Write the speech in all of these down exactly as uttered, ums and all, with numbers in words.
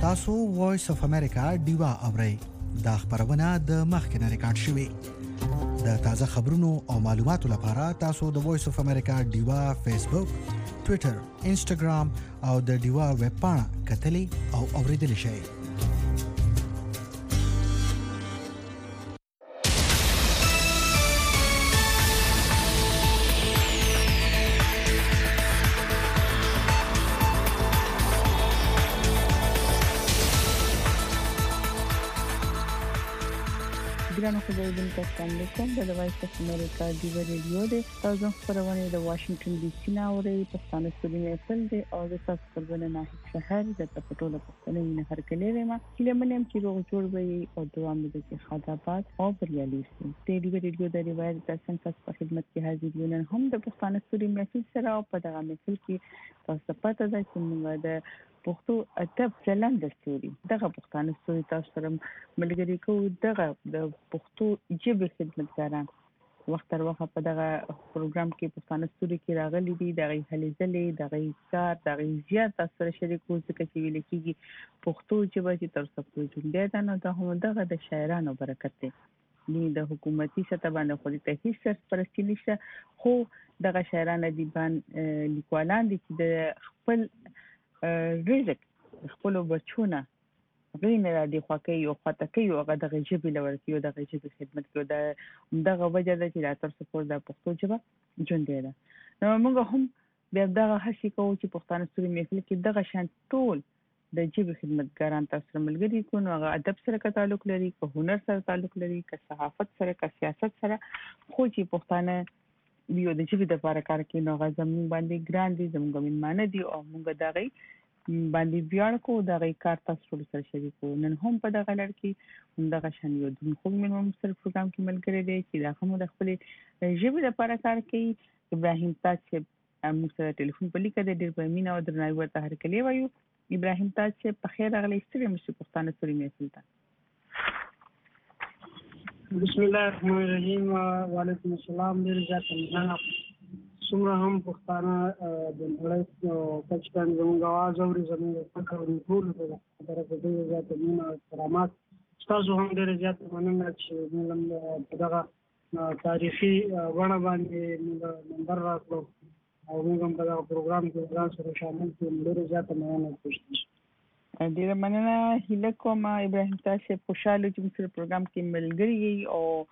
تاسو وایس اف امریکا ډیوا اورئ دا خبرونه د مخکنه ریکارډ شوې د تازه خبرونو او معلوماتو لپاره تاسو د وایس اف امریکا ډیوا فیسبوک ټوئیټر انسټاګرام او د ډیوا ویب پاڼه کتلی او اوریدلی شئ ګرانو خبرونکو السلام علیکم د وایس اف امریکا دی ریډیو د تاسو خبرونه د واشنگټن ډي سي نه اوري پښتانه ستوري خپل دی او د تاسو خبرونه نه شهر د پټوله پښتنې نه هر کله ویما چې لمنم چې روغ جوړ وي او دوام دې کې خدابات او بریالي شي د دی ریډیو د روایت تاسو په خدمت کې حاضر یو نن هم د پښتانه ستوري محفل سره او په دغه محفل کې تاسو پته ده چې موږ د پښتو ادب چلند دستوري دغه پښتانه ستوري تاسو سره ملګری کوو دغه د پښتو ژبې خدمتګاران وخت تر وخت په دغه پروګرام کې پښتانه ستوري کې راغلي دي دغه هلې ځلې دغه کار دغه زیات تاسو سره شریکو ځکه چې ویل کېږي پښتو ژبه چې تر څو ژوندۍ ده نو دا هم دغه د شاعرانو برکت دی نه د حکومتي سطح باندې خو د تحقیق سرپرستی نشته خو دغه شاعران دیبان لیکوالان دي چې د خپل رزق خپل بچونه غوینه را دي خو کوي او خاطه کوي او دغه ژبې لور کوي دغه ژبې خدمت کوي دا دغه وجه ده چې تر څو د پښتو ژبه ژوندۍ ده نو موږ هم بیا دغه هڅه کوو چې پښتانه ستوري محفل کې دغه شان ټول د ژبې خدمتګاران تاسو سره ملګري کوو هغه ادب سره تعلق لري که هنر سره تعلق لري که صحافت سره که سیاست سره خو چې پښتانه یو د ژبې د لپاره کار کوي نو غزم باندې ګران دي زموږ مینمانه دي او موږ دغه باندې بیا کو دغه کار تاسو سره شریکو نن هم په دغه لړ کې دغه شان یو د خو مینوم سره پروګرام کې ملګری دی چې دا هم د خپل ژبې لپاره کار کوي ابراهیم تاج چې موږ سره ټلیفون په لیکه د ډیر په مینا او درناوي ورته هر کلی وایو ابراهیم تاج چې په خیر راغلی ستړي مشه پښتانه ستوري محفل ته بسم الله الرحمن الرحیم وعلیکم السلام ډیر زیات مننه څومره هم پښتانه د نړۍ او پاکستان زموږ आवाज اوري زموږ فکر او ټول په طرف ډیر زیات مننه کرامات تاسو هم ډیر زیات مننه چې موږ دغه تاریخي ونه باندې موږ نمبر راکړو او موږ هم په دغه پروګرام کې ځان سره شامل کړو ډیر زیات مننه کوم ډیر مننه هیله کوم ابراهیم تاسو خوشاله چې موږ سره پروګرام کې ملګری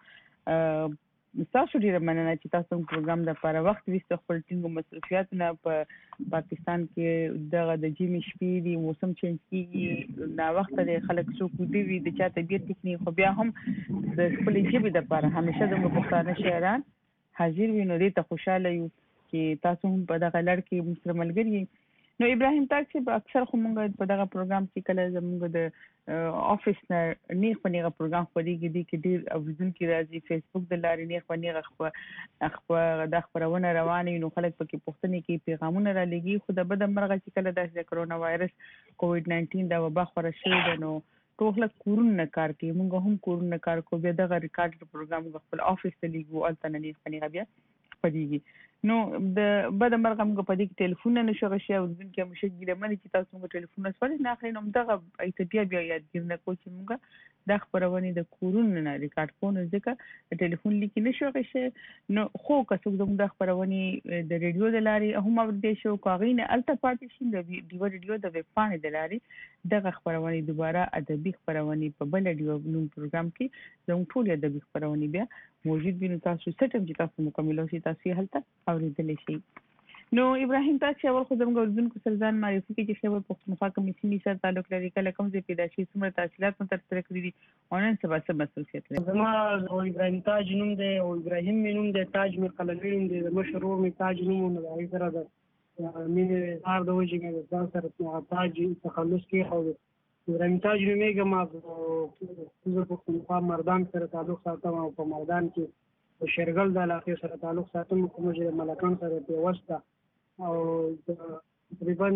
او تاسو ډیر مننه چې تاسو پروګرام د لپاره وخت وسته خپل ټینګو مصرفیاتونه په پاکستان کې دغه د جیمی شپې دی موسم چینج کیږي نا وخت د خلک څوک دی وی د چا طبيعت ټکنی خو بیا هم د خپل ژبې د لپاره همیشه د پښتانه شاعران حاضر وي نو دې ته خوشاله یو چې تاسو هم په دغه لړ کې مستر ملګری نو ابراهیم تاج چې اکثر خو موږ په دغه پروګرام کې کله زموږ د افیس نه نیغ په نیغه پروګرام خوريږي دي کې ډیر اوریدونکو راځي فیسبوک د لارې نیغ په نیغه خو د خبرونه روانه نو خلک پکې پښتني کې پیغامونه را لګي خو د بده مرغه چې کله د کرونا وایرس کووډ ناینټین دا وبا خورا شوی ده نو ټول کورونه کار کوي موږ هم کورونه کار کوو بیا دغه ریکارډ پروګرام خپل افیس ته لیږو الته نه نیغ په نیغه بیا پدېږي نو د بده مرغه موږ په دې کې ټلیفون نه شو غشي او ځکه موږ ګیله منې چې تاسو موږ ټلیفون سره نه اخلي نو دغه ایتبیا بیا یادګیر نه کوم چې موږ د خبرونه د کورونه نه ریکارډ کوو ځکه ټلیفون لیکي نه شو غشي نو خو که څوک د خبرونه د ریډیو د لارې هم ورته شو کاغینه الته پاتې شي د ډیو ریډیو د ویب پاڼې د لارې دغه خبرونه دوباره ادبي خبرونه په بل ډیو نو پروګرام کې زموږ ټول ادبي خبرونه بیا موجود بینو تاسو سټم چې تاسو مکمل شي تاسو هلته اوریدل شي نو ابراهیم تاسو اول خو زموږ اردوونکو سره ځان معرفي کړئ چې خبر پښتونخوا کومې سیمې سره تعلق لري کله کوم ځای پیدا شي څومره تحصیلات مو ترسره کړي دي او نن سبا څه مسؤلیت لري زما او ابراهیم تاج نوم دی او ابراهیم مې نوم دی تاج مې قلمي نوم دی د مشر ورور مې تاج نوم نه دی سره د مې زار د وجې مې ځان سره تاج تخلص کې خو ابراهیم تاج نومېږم ما زه پښتونخوا مردان سره تعلق ساتم او په مردان کې په شرګل د علاقې سره تعلق ساتم کوم چې ملکان سره پیوسته او تقریبا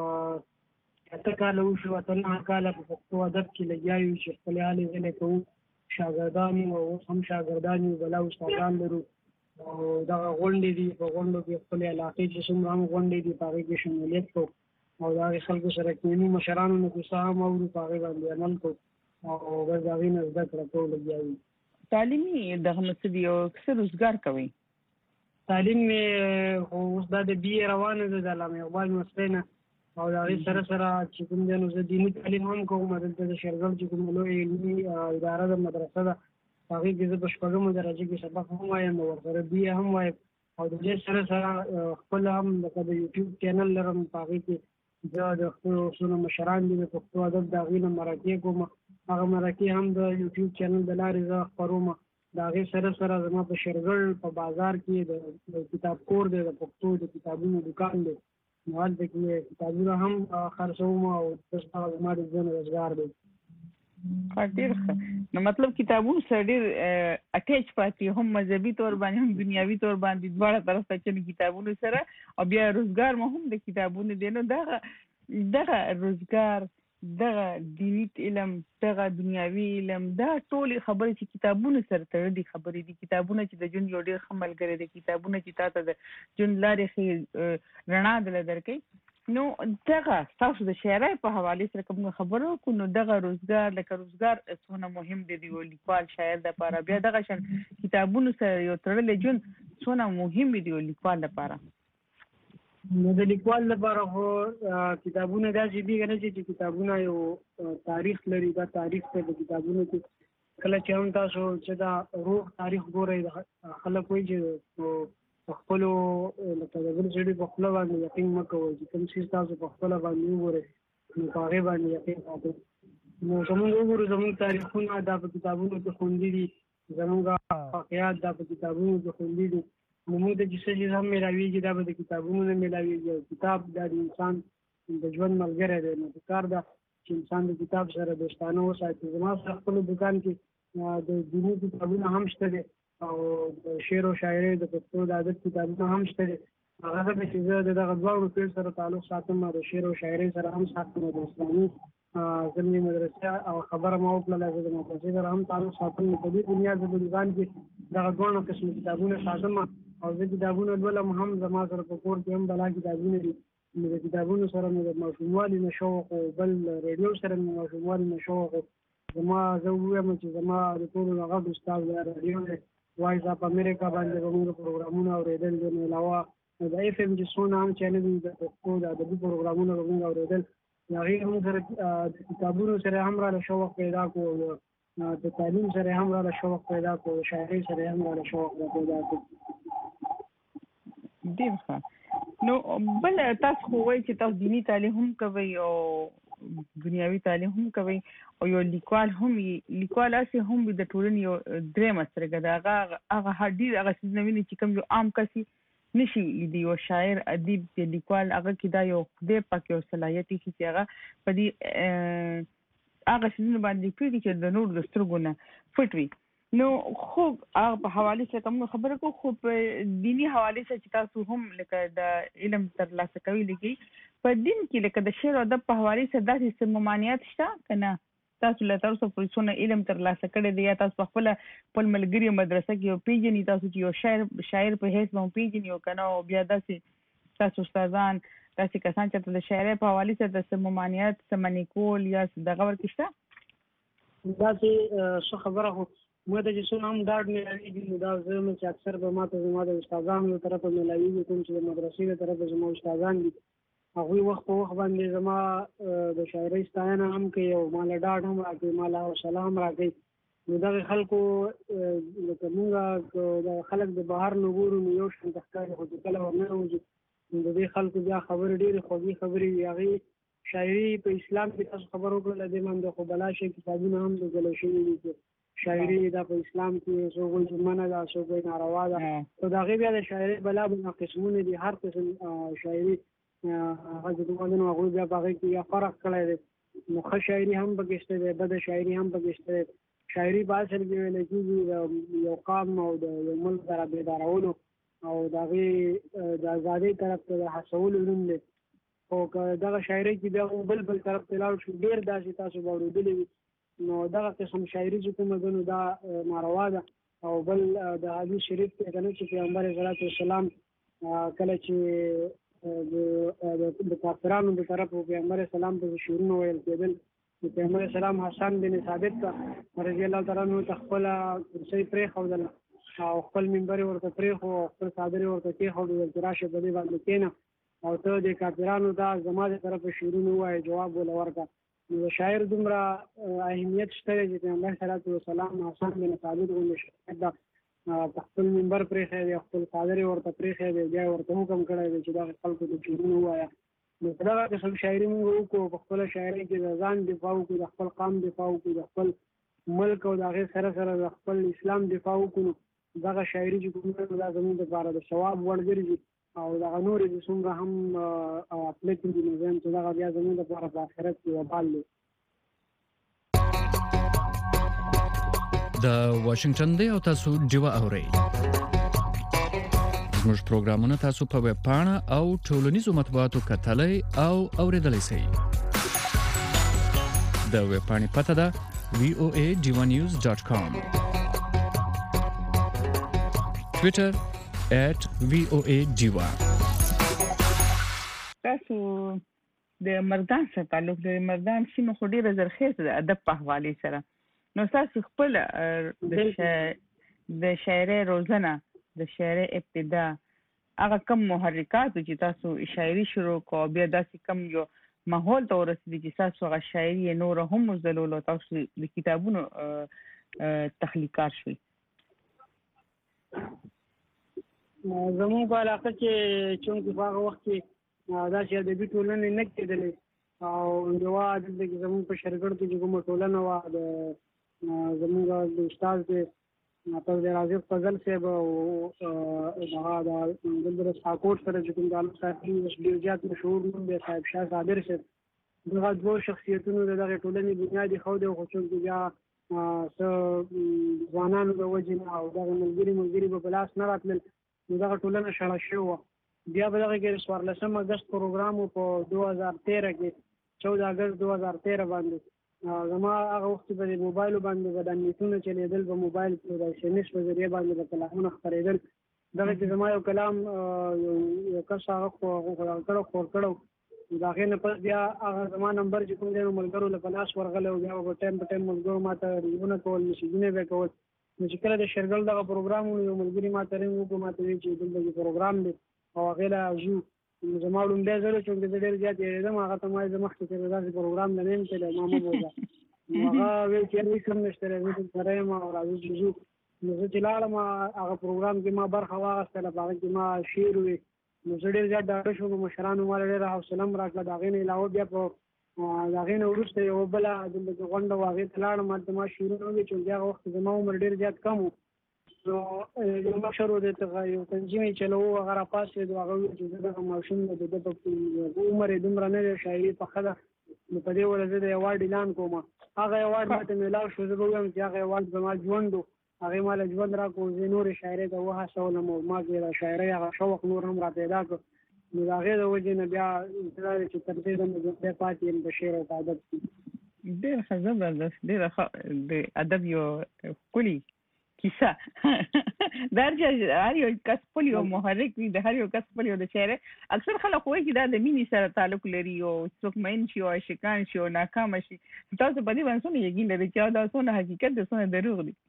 اته کاله وشو اته نه کاله په پښتو ادب کې لګیایو چې خپل حالې ځنې کوو شاګردان او هم شاګردان یو بلا استادان لرو او دا غونډې دي په غونډو کې خپل علاقې چې څومره هم غونډې دي په هغې کې شمولیت کوو او د هغې خلکو سره کینو مشرانو نه کیسه هم اورو په هغې باندې عمل کوو او بس د هغې نه زده کړه کوو لګیا وي. تعلیمي دغه څه دي او څه روزګار کوئ؟ تعلیم مې خو اوس دا د بي اې روانه ده د علامه اقبال مسلۍ نه او د هغې سره سره چې کوم دی نو زه دیني تعلیم هم کوم. دلته د شیرګل چې کومه لویه علمي اداره ده مدرسه ده په هغې کې زه په شپږمه درجه کې سبق هم وایم او ورسره بي اې هم وایم او د دې سره سره خپل هم لکه د یوټیوب چینل لرم په هغې کې زه د خپلو څونه مشران دي د پښتو ادب د هغې نه مرکې کوم. هغه مرکې هم د یوټیوب چینل د لارې زه خپروم. د هغې سره سره زما په شیرګل په بازار کې د کتاب کور دی د پښتو د کتابونو دکان دی نو هلته کې کتابونه هم خرڅوم او بس هغه زما د ژوند روزګار دی. ډېر ښه. نو مطلب کتابونو سره ډېر اټیچ پاتې هم مذهبي طور باندې هم دنیاوي طور باندې دواړه طرف ته چې کتابونو سره او بیا روزګار مو هم د کتابونو دی. نو دغه دغه روزګار دغه دیني علم دغه دنیاوي علم دا ټولې خبرې چې کتابونو سره تړلې خبرې دي کتابونه چې د ژوند یو ډېر ښه ملګری دی کتابونه چې تا ته د ژوند لارې ښې رڼا دله درکوي نو دغه ستاسو د شاعرۍ په حوالې سره کوم خبره وکړو نو دغه روزګار لکه روزګار څومره مهم دی د یو لیکوال شاعر دپاره بیا دغه شان کتابونو سره یو تړلی ژوند څومره مهم دی یو لیکوال دپاره. نو د لیکوال لپاره خو کتابونه داسې دي که نه چې کتابونه یو تاریخ لري. دا تاریخ دی د کتابونو کې کله چې هم تاسو چې دا روغ تاریخ ګورئ خلک وایي چې په خپلو لکه د بل سړي په خوله باندې یقین مه کوئ چې کوم څیز تاسو په خپله باندې وګورئ نو په هغې باندې یقین ساتئ. نو زمونږ وګورو زمونږ تاریخونه دا په کتابونو کې خوندي دي زمونږ واقعات دا په کتابونو کې خوندي دي نو موږ ته چې څه چیز هم میلاویږي دا به د کتابونو نه میلاویږي او کتاب دا د انسان د ژوند ملګری دی نو پکار ده چې انسان د کتاب سره دوستانه وساتي. زما سره خپل دکان کې د دیني کتابونه هم شته دي او د شعر او شاعرۍ د پښتو د ادب کتابونه هم شته دي. هغه څه چې زه د دغه دواړو فیلډ سره تعلق ساتم د شعر او شاعرۍ سره هم ساتم د اسلامي زمینی مدرسه او خبره ما وکړله زه د مدرسې سره هم تعلق ساتم. په دې دنیا زه په دکان کې دغه دواړه قسم کتابونه ساتم او زه کتابونه لولم هم زما سره په کور کې هم بلا کتابونه دي. نو د کتابونو سره مې د ماشوموالي نه شوق و بل ریډیو سره مې ماشوموالي نه شوق و. زما زه ووایم چې زما د ټولو نه غټ استاد دی ریډیو دی وایس اپ امریکا باندې به موږ پروګرامونه اورېدل د نه علاوه د اف ام چې څونه هم چینل دي د پښتو د ادبي پروګرامونه به موږ اورېدل. د هغې هم سره د کتابونو سره هم راله شوق پیدا کړو د تعلیم سره هم راله شوق پیدا کړو د شاعرۍ سره هم راله شوق پیدا کړو. ډېر ښه. نو بل تاسو خو وایي چې تاسو دیني تعلیم هم کوئ او دنیاوي تعلیم هم کوئ او یو لیکوال هم لیکوال هسې هم وي د ټولنې یو درېیمه سترګه ده هغه هغه ډېر هغه څیزونه ویني چې کوم یو عام کس نشي لیدي. یو شاعر ادیب د لیکوال هغه کې دا یو خدای پاک یو صلاحیت ایښي چې هغه په دې هغه څیزونه باندې پوهېږي چې د نورو د سترګو نه پټ وي. نو خو هغه په حوالې سره کوم خبره کوو خو په دیني حوالې سره چې تاسو هم لکه د علم ترلاسه کوي لیکي په دین کې لکه د شعر او ادب په حوالې سره داسې څه ممانعات شته که نه تاسو له تر اوسه پورې څونه علم ترلاسه کړی دی یا تاسو په خپله خپل ملګري مدرسه کې یو پېژني تاسو چې یو شاعر شاعر په حیث به هم پېژني او که نه او بیا داسې تاسو استادان داسې کسان چې د شاعرۍ په حوالې سره د څه ممانعات څه منع کول یا دغه ورکې شته؟ داسې څه خبره خو موږ ته چې څومره هم ډاډ میلاویږي نو دا زه یم چې اکثر به ما ته زما د استادانو له طرفه میلاویږي کوم چې د مدرسې له طرفه زما استادان دي هغوی وخت په وخت باندې زما د شاعرۍ ستاینه هم کوي او ما له ډاډ هم راکوي ما له حوصله هم راکوي. نو دغې خلکو لکه مونږ د خلک د بهر نه ګورو نو یو شان ته ښکاري خو چې کله ورننوځو نو د دې خلکو بیا خبرې ډېرې خوږې خبرې وي. هغې شاعري په اسلام کې تاسو خبر وکړله دې باندې خو بلا شي کتابونه هم لیکلی شوي دي چې شاعري دا په اسلام کې څوک وایي چې منع ده څوک وایي ناروا ده خو د هغې بیا د شاعرۍ بلا بلا قسمونه دي هر قسم شاعري هغه چې کومه ده نو هغوی بیا په هغې کې یا فرق کړی دی نو ښه شاعري هم پکې شته دی بده شاعري هم پکې شته دی. شاعري په اصل کې ویلی کېږي د یو قام او د یو ملک سره بیدارولو او د هغې د ازادۍ طرف ته د هڅولو نوم دی. خو که دغه شاعرۍ کې بیا بل بل طرف ته لاړ شو ډېر داسې تاسو به اورېدلي وي نو دغه قسم شاعري چې کومه ده نو دا ناروا ده. او بل د حدیث شریف کې که نه چې پیغمبر صلوات والسلام کله چې د کافرانو د طرفه پیغمبر اسلام په شعرونو ویل کېدل. د پیغمبر اسلام حسن بن ثابت ته رضی الله تعالی عنہ تخپل کرسي پرې خودل او خپل منبر ورته پرې خو خپل صادر ورته کې خو د راشه په دې باندې کېنه او ته د کافرانو دا زماده طرفه شعرونو وای جواب ول ورکا. نو شاعر دومره اهمیت شته چې پیغمبر صلی الله علیه وسلم حسن بن ثابت غوښتل دا خپل منبر پرې خې خپل صادر ورته پرې خې بیا ورته حکم کړی چې دا خلکو د شعرونو وای. نو دا قسم شاعري موږ وکړو په خپل شاعري کې د ځان دفاع وکړو د خپل قام دفاع وکړو د خپل ملک او د هغه سره سره د خپل اسلام دفاع وکړو. دا شاعري چې کومه دا زموږ لپاره د ثواب وړ ګرځي او دا نور د څومره هم خپل کې د نظام چې دا بیا زموږ لپاره په آخرت کې وبال دی. د واشنگټن دی او تاسو ډیوا اورئ. زموږ پروګرامونه تاسو په ویب پاڼه او ټولنیزو مطبوعاتو کتلای او اوریدلای شئ. د ویب پاڼې پته ده وی او ای ډیوا نیوز ډاټ کام، ټویټر at وی او ای ډیوا. تاسو د مردان سره تعلق د مردان سیمه خو ډیره زرخیزه د ادب په حواله سره، نو تاسو خپل د شاعري روزنه د شاعري ابتدا هغه کم محرکات چې تاسو شاعري شروع کو بیا داسې کم یو ماحول ته ورسېدي چې تاسو هغه شاعري نور هم مزلول تاسو د کتابونو تخلیقات شوي؟ زموږ په علاقه کې چونکې په هغه وخت کې داسې ادبي ټولنې نه کېدلې او یوه دلته کې زموږ په شرګړ کې چې کومه ټولنه وه د زموږ د استاد دی تاسو د رازق فضل صاحب او هغه د دلته ساکوټ سره چې کوم د عالم صاحب ډېر زیات مشهور نوم دی صاحب شاه صابر صاحب. دغه دوه شخصیتونو د دغې ټولنې بنیاد ایښودی خو چونکې بیا څه ځوانانو د وجې نه او دغه ملګري ملګري به په لاس نه راتلل نو دغه ټولنه شړه شوې وه. بیا به دغه کې څوارلسم اګست پروګرام و په دو هزار تیره کې چودہ اګست دو هزار تیره باندې زما هغه وخت په د موبایلو باندې به د نیټونه چلېدل په موبایل کې د ایس ایم ایس په ذریعه باندې به کلامونه خپرېدل. دغه کې زما یو کلام یو کس هغه کړو خور کړو د هغې نه پس بیا هغه زما نمبر چې کوم دی نو ملګرو له په لاس ورغلی او بیا به ټایم په ټایم ملګرو ما ته رنګونه کول میسیجونه به یې کول. نو چې کله د شرګل دغه پروګرام و یو ملګري ما ته رنګ وکړو ما ته ویل چې دلته پروګرام دی او هغې له ځو. نو زما لومړی ځل و چونکې زه ډېر زیات یېرېدم هغه ته ما ویل زه مخکې چې داسې پروګرام ته نه یم تللی ما مه بوځه. نو هغه ویل چې هېڅ هم نشته دی زه دلته یم او راځو چې ځو. نو زه چې لاړم هغه پروګرام کې ما برخه واخیستله په هغه کې ما شعر ووی. نو زه ډېر زیات ډاډه شوم مشرانو ما له ډېره حوصله هم راکړه. د هغې نه علاوه بیا په د هغې نه وروسته یوه بله دلته کې غونډه وه هغې ته لاړم هلته ما شعرونه وویل چونکې هغه وخت زما عمر ډېر زیات کم و. نو یو مشر و دلته یو تنظیم یې چلوو هغه راپاڅېد هغه وویل چې زه دغه ماشوم د ده په عمر یې دومره نه دی شاعري پخه ده نو په دې وجه زه د ایوارډ اعلان کوم. هغه ایوارډ ما ته میلاو شو. زه به ووایم چې هغه ایوارډ زما ژوند و هغې ما له ژوند راکړو. زه نورې شاعرۍ ته وهڅولم او ما کې د شاعرۍ هغه شوق نور هم را پیدا کړ. نو د هغې د وجې نه بیا دا دی چې تر دې دمه زه بیا پاتې یم په شعر او په ادب کې. ډېره ښه زبردست ډېره ښه د ادب یو ښکلې کیسه. دا هر یو کس خپل یو محرک وي د هر یو کس خپل یو د شاعرۍ. اکثر خلک وایي چې دا د مینې سره تعلق لري او څوک مین شي او عاشقان شي او ناکامه شي. تاسو په دې باندې څومره یقین لرئ چې دا څومره حقیقت دی څومره دروغ دی؟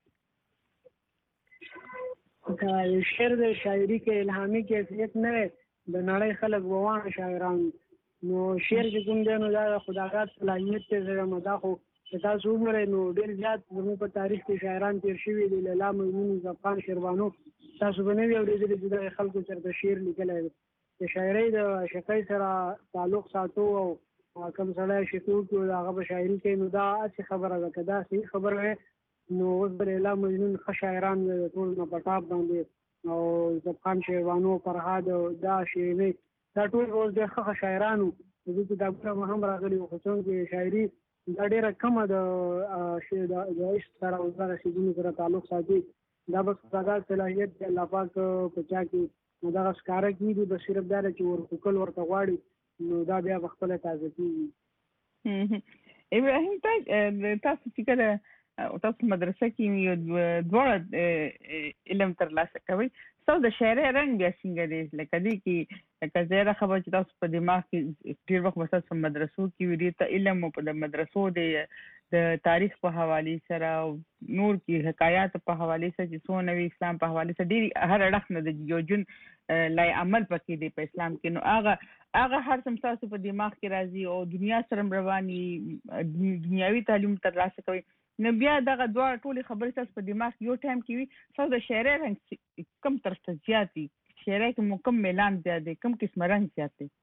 دا شعر د شاعري کې الهامي کیفیت نه دی. د نړۍ خلک ووانه شاعران نو شعر چې کوم دی نو دا د خداګات صلاحیت دی. زه یم دا خو که تاسو وګورئ نو ډېر زیات زموږ په تاریخ کې شاعران تېر شوي دي. لیلا میمون افغان شیروانو تاسو به نه وي اورېدلي چې دغې خلکو چېرته شعر لیکلی دی. د شاعرۍ د عاشقۍ سره تعلق ساتو او کوم سړی عاشقي وکړي د هغه په شاعري کوي نو دا هسې خبره ده. که دا صحیح خبره وی نو اوس به لیلا مجنون ښه شاعران د ټول نه په ټاپ باندې او افغان شیروانو فرهاد دا شیرینۍ دا ټول اوس ډېر ښه ښه شاعران وو. د دوی کتابونه به هم راغلي وو خو څومره شاعري دا ډېره کمه د د عشق سره او دغه څیزونو سره تعلق ساتي. دا بس خداګات صلاحیت دی الله پاک په چا کې نو دغه ښکاره کېږي بس صرف دا ده چې ورکوکل ورته غواړي نو دا بیا په خپله تازه کېږي. ابراهیم تاسو چې کله تاسو مدرسه کې یو دواړه علم ترلاسه کوئ څو د شاعرۍ رنګ بیا څنګه دی لکه دې کې لکه زیره خبره چې تاسو په دماغ کې ډېر وخت مثلا په مدرسو کې ویلي ته علم په د مدرسو د تاریخ په حواله سره نور کې حکایات په حواله سره چې څو نوې اسلام په حواله سره ډېر هر اړخ نه د یو جن لای عمل پکې دی په اسلام کې نو هغه هغه هر څه تاسو په دماغ کې راځي او دنیا سره رواني دنیاوي تعلیم ترلاسه کوي نو بیا دغه دوه ټولې خبرې تاسو په دماغ یو ټایم کې وي تاسو د شاعرۍ رنګ کم طرف ته زیات دي شاعرۍ کې مو کم میلان زیات دی کم قسم رنګ زیات دی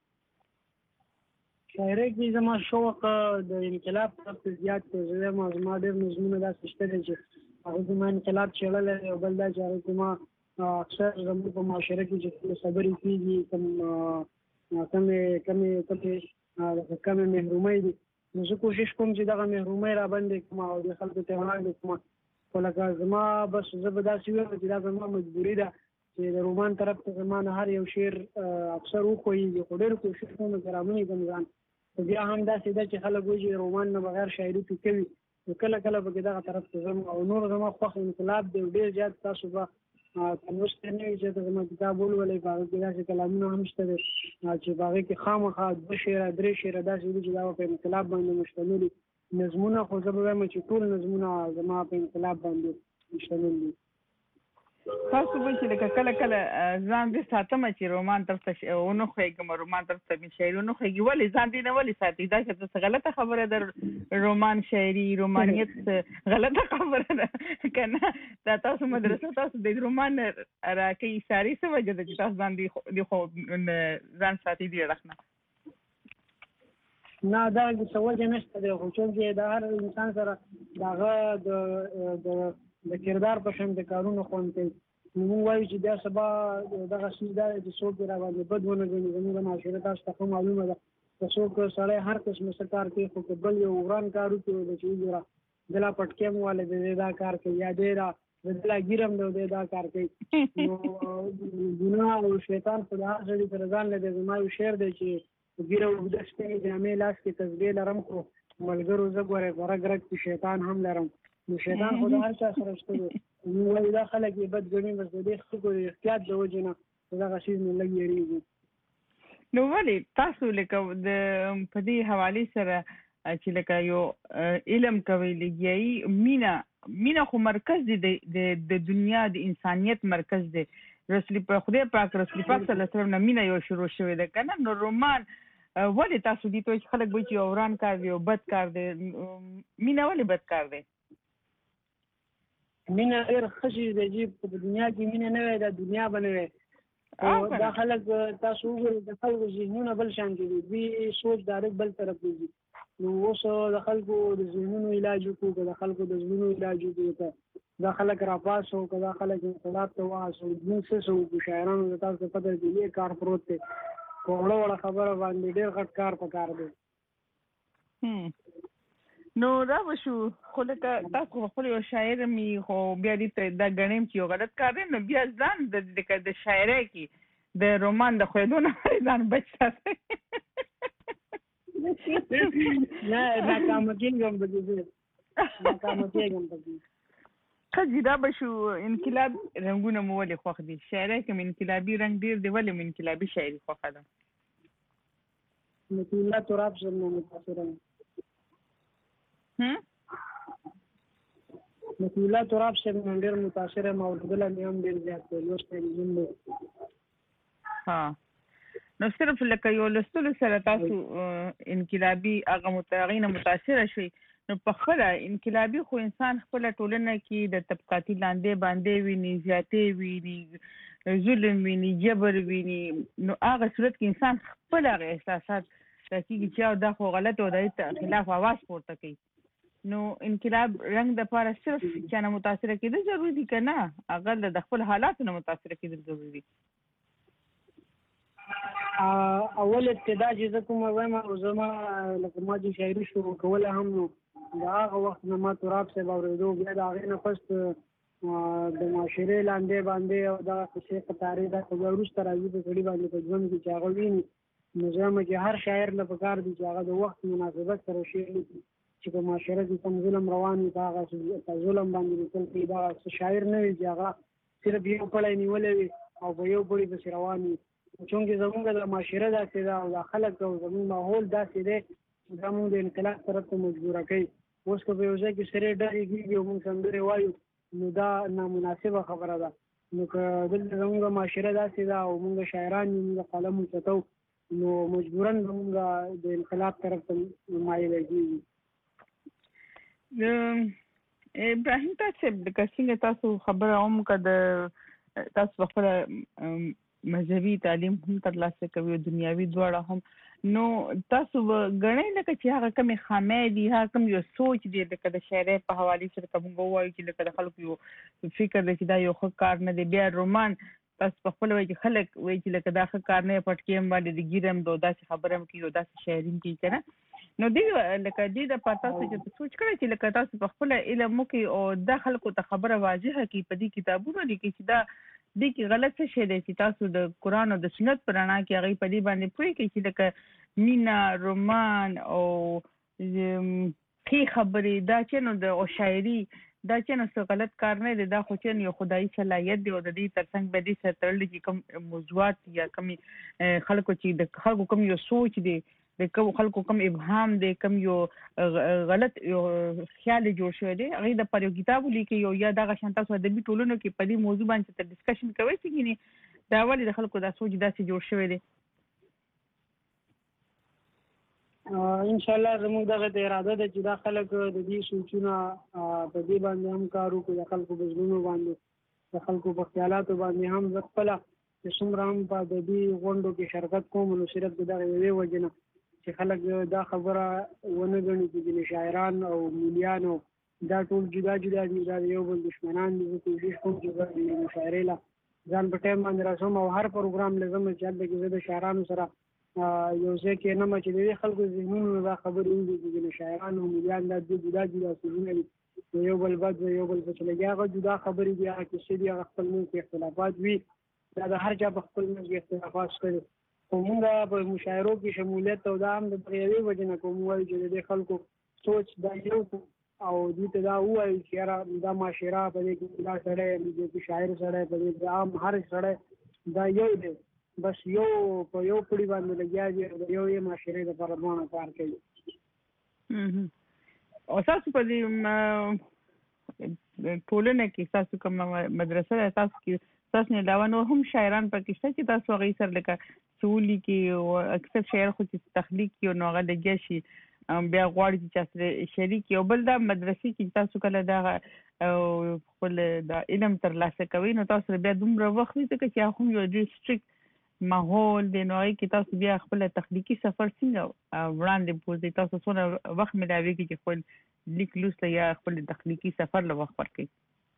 شاعرۍ کې زما شوق د انقلاب طرف ته زیات دی زما زما ډېر نظمونه داسې شته دي چې هغه زما انقلاب چللی او بل دا چې هغه زما اکثر زموږ په معاشره کې چې خبرې کېږي کم کمې کمې کمې کمې محرومۍ دي نو زه کوشش کوم چې دغه محرومۍ را باندې کړم او د خلکو ته وړاندې کړم خو لکه زما بس زه به داسې وایم چې دا زما مجبوري ده چې د رومان طرف ته زما نه هر یو شعر اکثر وښویېږي خو ډېر کوشش کوم چې رامنځم ځان خو بیا هم داسې ده چې خلک وایي چې رومان نه بغیر شاعري پې کوي نو کله کله پکې دغه طرف ته ځم او نور زما خوښ انقلاب دی ډېر زیات تاسو به لوستی نه وي چې ته زما کتاب ولولئ په هغه کې داسې کلامونه هم شته دی چې په هغې کې خامخا دوه شعره درې شعره داسې دي چې دا په انقلاب باندې مشتمل دي نظمونه خو زه به وایم چې ټول نظمونه زما په انقلاب باندې مشتمل دي تاسو به چې لکه کله کله ځان دې ساتم چې رومان طرف ته ونه ښویږم رومان طرف ته مې شاعري ونه ښویږي ولې ځان دې نه ولې ساتي دا چې څه غلطه خبره ده رومان شاعري رومانیت غلطه خبره ده که نه دا تاسو مدرسه تاسو د رومان راکوي ساري څه وجه ده چې تاسو ځان دې خو ځان ساتي دې اړخ نه نه دا څه وجه نشته دی خو چونکې د هر انسان سره د هغه د د کردار په شان د کارونو خوند کوي نو موږ وایو چې بیا سبا دغه څیز دا دی چې څوک یې را باندې بد ونه ګڼي زموږ د معاشره تاسو ته ښه معلومه ده که څوک سړی هر قسمه څه کار کوي خو که بل یو وران کار وکړي د چې وګوره دلا پټکیم والی دی دا کار کوي یا دی را د دلا ګیرم دی دی دا کار کوي نو ګناه او شیطان خو د هر سړي سره ځان لري زما یو شعر دی چې ګیره اوږده سپینې جامې لاس کې تسبیح لرم خو ملګرو زه ګورې په رګ رګ کې شیطان هم لرم نو شیطان خو د هر چا سره شته دی نو وایي دا خلک یې بد ګڼي بس د دې خلکو د احتیاط د وجې نه دغه څیز نه لږ یېرېږي نو ولې تاسو لکه د په دې حوالې سره چې لکه یو علم کوي لګیایي مینه مینه خو مرکز دی د دنیا د انسانیت مرکز دی رسول په خدای پاک رسول پاک صلی الله علیه وسلم نه مینه یو شروع شوې ده که نه نو رومان ولې تاسو دې ته چې خلک وایي چې یو وران کار دی یو بد کار دی مینه ولې بد کار دی مینه ډېر ښه شی دی چې په دنیا کې مینه نه وی دا دنیا به نه وی دا خلک تاسو وګورئ د خلکو ذهنونه بل شان دي دوی سوچ ډایرکټ بل طرف ته ځي نو اوس د خلکو د ذهنونو علاج وکړو که د خلکو د زړونو علاج وکړو که دا خلک راپاسو که دا خلک انقلاب ته وهڅوو موږ څه څه وکړو شاعرانو د تاسو ته پته دی ډېر کار پروت دی په وړه وړه خبره باندې ډېر غټ کار په کار دی نو دا به شو خو لکه تاسو خپل یو شاعر مې خو بیا دې ته دا ګڼم چې یو غلط کار دی نو بیا ځان د شاعرۍ کې د رومان د ښویېدو نه ځان بچ ساتئ نه ناکامه کېږم پکې زه ناکامه کېږم پکې ښه جي دا به شو انقلاب رنګونه مو ولې خوښ دي شاعرۍ کې مې انقلابي رنګ ډېر دی ولې مې انقلابي شاعري خوښه ده نصیر الله تراب صاحب نه متاثره نصیر الله تراب صاحب نه ډېر متاثره یم او لیدلی مې هم ډېر زیات دی لوستی مې هم دی ها نو صرف لکه یو لوستلو سره تاسو انقلابي هغه هغې نه متاثره شوئ نو په خپله انقلابي خو انسان خپله ټولنه کې د طبقاتي لاندې باندې ویني زیاتې ویني ظلم ویني جبر ویني نو هغه صورت کې انسان خپل هغه احساسات کېږي چې دا خو غلط او د هغې خلاف اواز پورته کوي نو انقلاب رنګ د پاره صرف چا نه متاثره کېدل ضروري دي که نه هغه د خپل حالاتو نه متاثره کېدل ضروري دي اول ابتدا چې زه کومه وایم او زما لکه ما چې شاعري شروع کوله هم نو د هغه وخت نه ما تراب صاحب اورېدو بیا د هغې نه فست د معاشرې لاندې باندې او دغه قصې قطارې دا خو بیا وروسته راځي په سړي باندې په ژوند کې چې هغه ویني نو زه وایم چې هر شاعر له پکار دي چې هغه د وخت مناسبت سره شعر لیکي چې په معاشره کې کوم ظلم روان وي په هغه ظلم باندې لیکل کوي دغه شاعر نه وي چې هغه صرف یو پړی نیولې وي او په یو پړي پسې روان وي. چونکې زموږ د معاشره داسې ده او د خلک او زموږ ماحول داسې دی دا موږ د انقلاب طرف ته مجبوره کوي. اوس که په یو ځای کې سرې ډلې کېږي او موږ سندرې وایو نو دا نامناسبه خبره ده. نو که دلته زموږ معاشره داسې ده او موږ شاعران یو موږ قلم اوچتو نو مجبوراً به موږ د انقلاب طرف ته مایله کېږي. ابراهیم تاسو د څنګه تاسو خبره هم کړه تاسو په خپل مذهبي تعلیم هم ترلاسه کوي او دنیوي دواړه هم نو تاسو غنئ لکه چې هغه کومې خامې دي هغه کوم یو سوچ دی لکه د شاعرۍ په حواله سره کوم وایي چې لکه د خلکو یو فکر دی چې دا یو ښه کار نه دی بیا رومان تاسو په خپل وایي چې خلک وایي چې لکه دا ښه کار نه پټکیم باندې د ګیرم دو داسې خبره هم کوي او داسې شاعرین کوي کنه نو دی لکه دی د پتا چې سوچ کړی چې لکه تاسو په خپل علم کوي او د خلکو ته خبره واضحه کی په دې کتابونو لیکي چې دا د کی غلط څه شی دی چې تاسو د قران او د سنت پر اړه کې هغه په دې باندې پوي کې چې لکه مینا رومان او خې خبرې دا چې نو د او شاعري دا چې نو څه غلط کار نه دی دا خو چې یو خدایي صلاحیت دی او د دې ترڅنګ به دې سره تړل چې کوم موضوعات یا کوم خلکو چې د خلکو کوم یو سوچ دی د کوم خلکو کوم ابهام دی کوم یو غلط یو خیال جوړ شوی دی هغه د پر یو کتاب لیکي یو یا دغه شان تاسو د ادبي ټولنو کې په دې موضوع باندې تر ډسکشن کوي چې دا ولې د خلکو دا سوچ داسې جوړ شوی دی. ان شاء الله زموږ دغه اراده ده چې دا خلک د دې سوچونه په دې باندې هم کار وکړي د خلکو په ژوند باندې د خلکو په خیالاتو باندې هم خپل چې څومره هم په دې غونډو کې شرکت کوم نو صرف دغه یوې وجې نه چې خلک دا خبره ونه ګڼي چې شاعران او مولیان دا ټول جدا جدا دي دا یو بل دشمنان دي. کوشش کوم چې د مشاعرې لا ځان په ټیم باندې راځم او هر پروګرام لازم چې د شاعرانو سره یو ځای کې نه چې د خلکو ذهنونو دا خبرې وي چې شاعران او مولیان دا جدا جدا څه دي یو بل بد یو بل څه لګي هغه جدا خبرې دي هغه چې دي هغه خپل منځ اختلافات وي دا د هر چا په خپل منځ اختلافات کوي. خو موږ په مشاعرو کې شمولیت او دا هم د یوې وجې نه کوم وایي چې د خلکو سوچ دا یو او دوی ته دا وایي چې دا معاشره په دې کې دا سړی د شاعر سړی په دې عام هر سړی دا یو دی بس یو په یو پړي باندې لګیا دي او یو یې معاشره د پرمانه کار کوي. او تاسو په دې ټولنه کې تاسو کوم مدرسه تاسو کې تاسو نه علاوه نور هم شاعران پکې شته چې تاسو هغه سره لکه سولي کې او اکثر شاعر خو چې تخلیق کې او هغه لګیا شي بیا غواړي چې تاسو شریک یو بل د مدرسې کې تاسو کله دا خپل د علم ترلاسه کوي نو تاسو بیا دومره وخت وي چې هغه یو ډیسټریکټ ماحول د نوې کې تاسو بیا خپل تخلیقي سفر څنګه وړاندې پوزي تاسو څونه وخت ملاوي کې چې خپل لیک لوست یا خپل تخلیقي سفر له وخت ورکړي.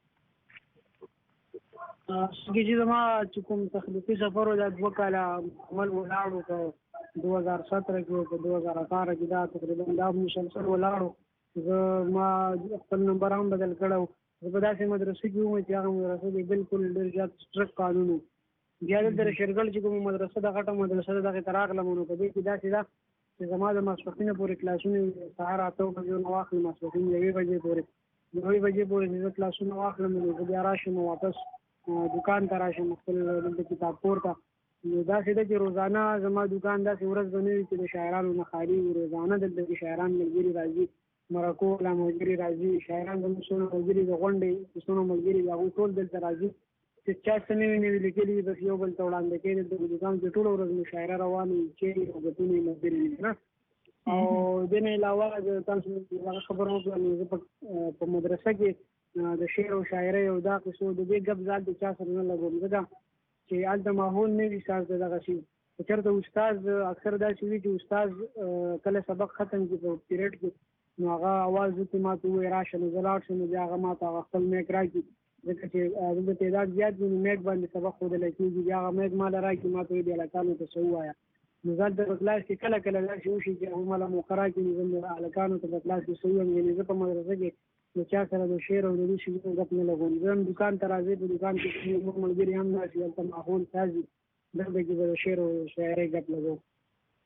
چې زما چې کوم تخلیقي سفر د دوه کاله عمل ولاړو په دوه هزار ساتره کې په دوه هزار اته کې دا تقریبا دا مسلسل ولاړو زه ما خپل نمبر هم بدل کړو زه په داسې مدرسې کې وم چې هغه مدرسې بالکل ډېر زیات سټرک قانون بیا د شرګل چې کوم مدرسه د غټه مدرسه دغه تراغله مونږ په دې کې داسې ده چې زما د ماسپښین پورې کلاسونه سهار اته بجې نو واخلم ماسپښین یوې بجې پورې نوې بجې پورې د کلاسونه واخلم نو بیا راشم واپس دکان ته راشم خپل د کتاب پورته نو داسې ده چې روزانه زما دکان داسې ورځ بنوي چې د شاعرانو نه خالي روزانه دلته شاعران ملګري راځي مرکو لا ملګري راځي شاعران د مسونو ملګري د غونډې مسونو ملګري هغه ټول دلته راځي چې چا څه نوي نوي لیکلي بس یو بل ته وړاندې کېږي د دکان کې ټوله ورځ مشاعره روانه وي چې وختونه ملګري وي نه او د نه علاوه د تاسو هغه خبرو په په مدرسه کې د شعر او شاعرۍ او دا قصو د دې غب ځال د چا سره نه لګوم ځکه چې الته ماحول نه وي ساز دغه شي چېرته استاد اکثر دا شي چې استاد کله سبق ختم کی په پیریډ کې نو هغه आवाज ته ماته وای راشه نو زلاړ شنو بیا هغه ماته خپل میک راځي ځکه چې د تعداد زیات دی میک باندې سبق خو د لکېږي بیا هغه میک مال راځي ماته دی الکانو ته سو وایا نو ځل د کلاس کې کله کله دا شي چې هغه مال مقرره کې د الکانو ته کلاس کې سو یم یعنی زه په مدرسه کې نو چا سره د شعر او د دې شي غږ نه لګوم زم دکان ته راځي په دکان کې موږ ملګری هم ناشي ته ماحول سازي دغه کې د شعر او شاعرۍ غږ لګو.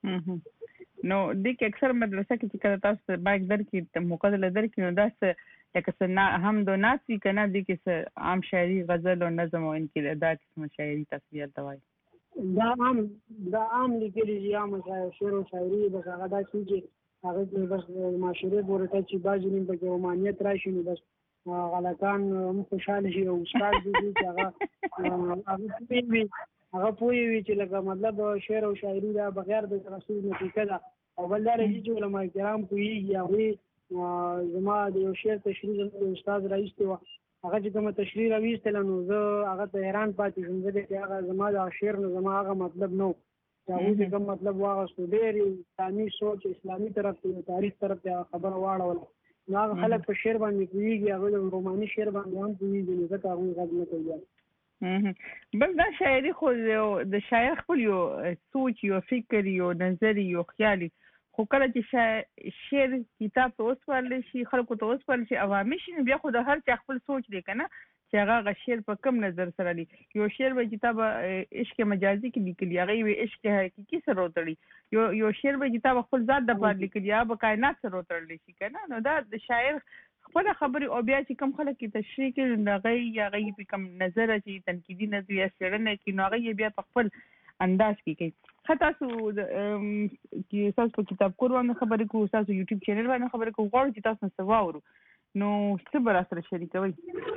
نو د کې اکثر مدرسه کې چې کله تاسو باید درکې مقدله درکې نو داس لکه څنګه هم دو ناسي کنه د کې عام شاعري غزل او نظم او انقلاب دا قسم شاعري تصویر توای دا عام دا عام لیکلي دي عام شعر او شاعري بس هغه دا چې هغه بس معاشره ورته چې باجی نیم په رومانیت راشي نو بس غلطان مو خوشاله شي او استاد دې چې هغه هغه په هغه پوي وی چې لکه مطلب شعر او شاعري دا بغیر د رسول نتیجه ده او بل دا چې علماء کرام کوي هغه زما د یو شعر تشریح د استاد راځي و هغه چې کوم تشریح راويستل نو زه هغه ته حیران پاتې شوم چې هغه زما د شعر نو زما هغه مطلب نو هغه کوم مطلب واغستو ډېر اسلامي سوچ اسلامي طرف ته تاریخ طرف ته خبر واړول نو هغه خلک په شعر باندې کوي هغه روماني شعر باندې هم کوي نو ځکه هغه غږ نه کوي بل دا شاعري خو د شاعر خپل یو سوچ یو فکر یو نظر یو خیالي خو کله چې شعر کتاب ته وسپارل شي خلکو ته وسپارل شي عوامي شي بیا خو د هر چا خپل سوچ دی کنه چې هغه شعر په کم نظر سره دی یو شعر به کتاب عشق مجازي کې لیکلی هغه وی عشق حقيقي سره وتړي یو یو شعر به کتاب خپل ذات د پاره لیکلی یا به کائنات سره وتړل شي کنه نو دا د شاعر خپل خبري او بیا چې کم خلک کې تشریح کوي نو هغه یا هغه په کم نظر چې تنقیدي نظر یا څېړنه کې نو هغه بیا په خپل انداز کې کوي خاطر تاسو چې تاسو په کتاب کور باندې خبرې کوو تاسو یوټیوب چینل باندې خبرې کوو غواړو چې تاسو څه واورو نو څه به راسره شریکوي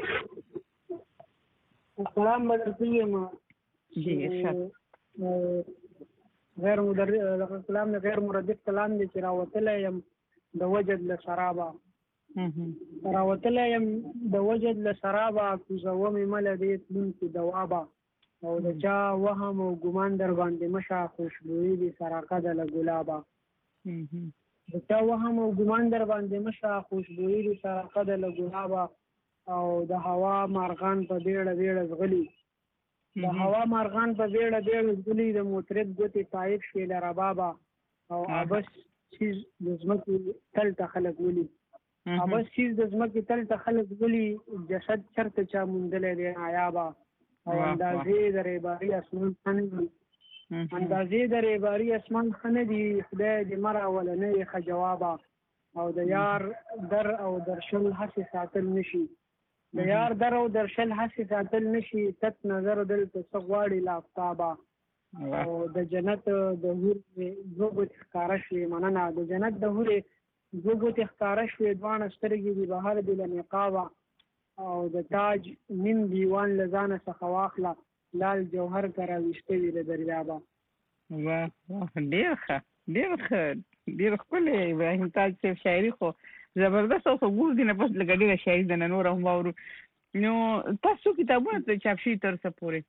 سلام بدرته یم جی ارشاد غیر مدرب کلام غیر مردد کلام دې چې راوتلی یم د وجد له شرابه راوتلی یم د وجد له شرابه کوزومې مله دې تلونکي دوابه او د چا وهم او ګمان در باندې مشه خوشبويي دې سراقه ده له ګلابه د چا وهم او ګمان در باندې مشه خوشبويي دې سراقه ده له ګلابه او د هوا مارغان په بیړه بیړه زغلي د هوا مارغان په بیړه بیړه زغلي د مطرب ګوتې تایب شوې له ربابه او ابس چیز د ځمکې تل ته خلک ولي ابس چیز د ځمکې تل ته خلک ولي جسد چرته چا موندلی دی نایابه او اندازې د ریباري اسمان ښه نه دي اندازې د ریباري اسمان ښه نه دي خدای دې مه راوله نه یې ښه جوابه او د یار در او درشل هسې ساتل نه شي د یار در او درشل هسې ساتل نه شي تت نظر دلته څه غواړي له افتابه او د جنت د حور دوه ګوتې ښکاره شوې مننه د جنت د حورې دوه ګوتې ښکاره شوې دواړه سترګې دي بهر دي له نقابه او د تاج نیم دیوان له ځانه څخه واخله لال جوهر که راویسته وي له دریابه واه واه ډېر ښه ډېر ښه ډېر ښکلی ابراهیم تاج صاحب شاعري خو زبردست او خو ګور دي نه بس لږه ډېره شاعري ده نه نور هم واورو نو تاسو کتابونه چاپ شوي تر څه پورې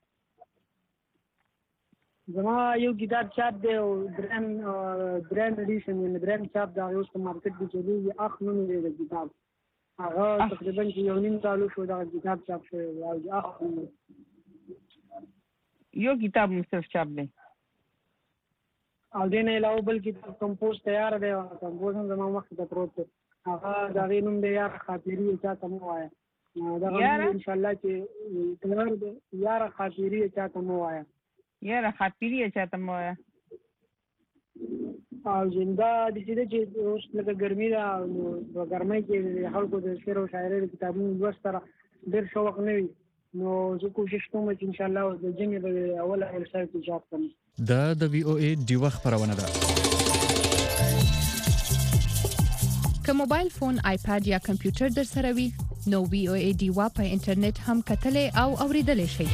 زما یو کتاب چاپ دی او دریم دریم ایډیشن یعنې دریم چاپ د هغې اوس په مارکېټ کې چلېږي اخ نوم دی د کتاب هغه تقریبا چې یو نیم کالو شو دغه کتاب چاپ شوی او اخ نوم یو کتاب مو صرف چاپ دی او دې نه علاوه بل کتاب کمپوز تیار دی او کمپوز هم زما مخکې ته پروت دی هغه د هغې نوم دی یاره خاطري یې چا ته مه وایه دغه انشاءالله چې تیار دی یاره خاطري یې چا ته مه وایه یاره خاطري یې چا ته مه وایه او زنده د چې ده چې اوس لکه ګرمي ده نو په ګرمۍ کې خلکو د شعر او شاعرۍ د کتابونو لوست سره ډېر شوق نه وي نو زه کوشش کوم چې انشاءالله د جمعې به اول اول سر کې چاپ کړم دا د وی او ای ډیوه خپرونه ده که موبایل فون آیپاد یا کمپیوټر در سره وي نو وی او ای ډیوه په انټرنیټ هم کتلی او اوریدلی شئ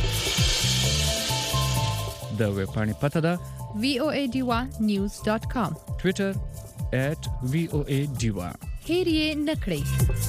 د ویبپاڼې پته ده وی او ای ډیوه نیوز ډاٹ کام ټویټر ایٹ وی او ای ډیوه هیر یې نه کړئ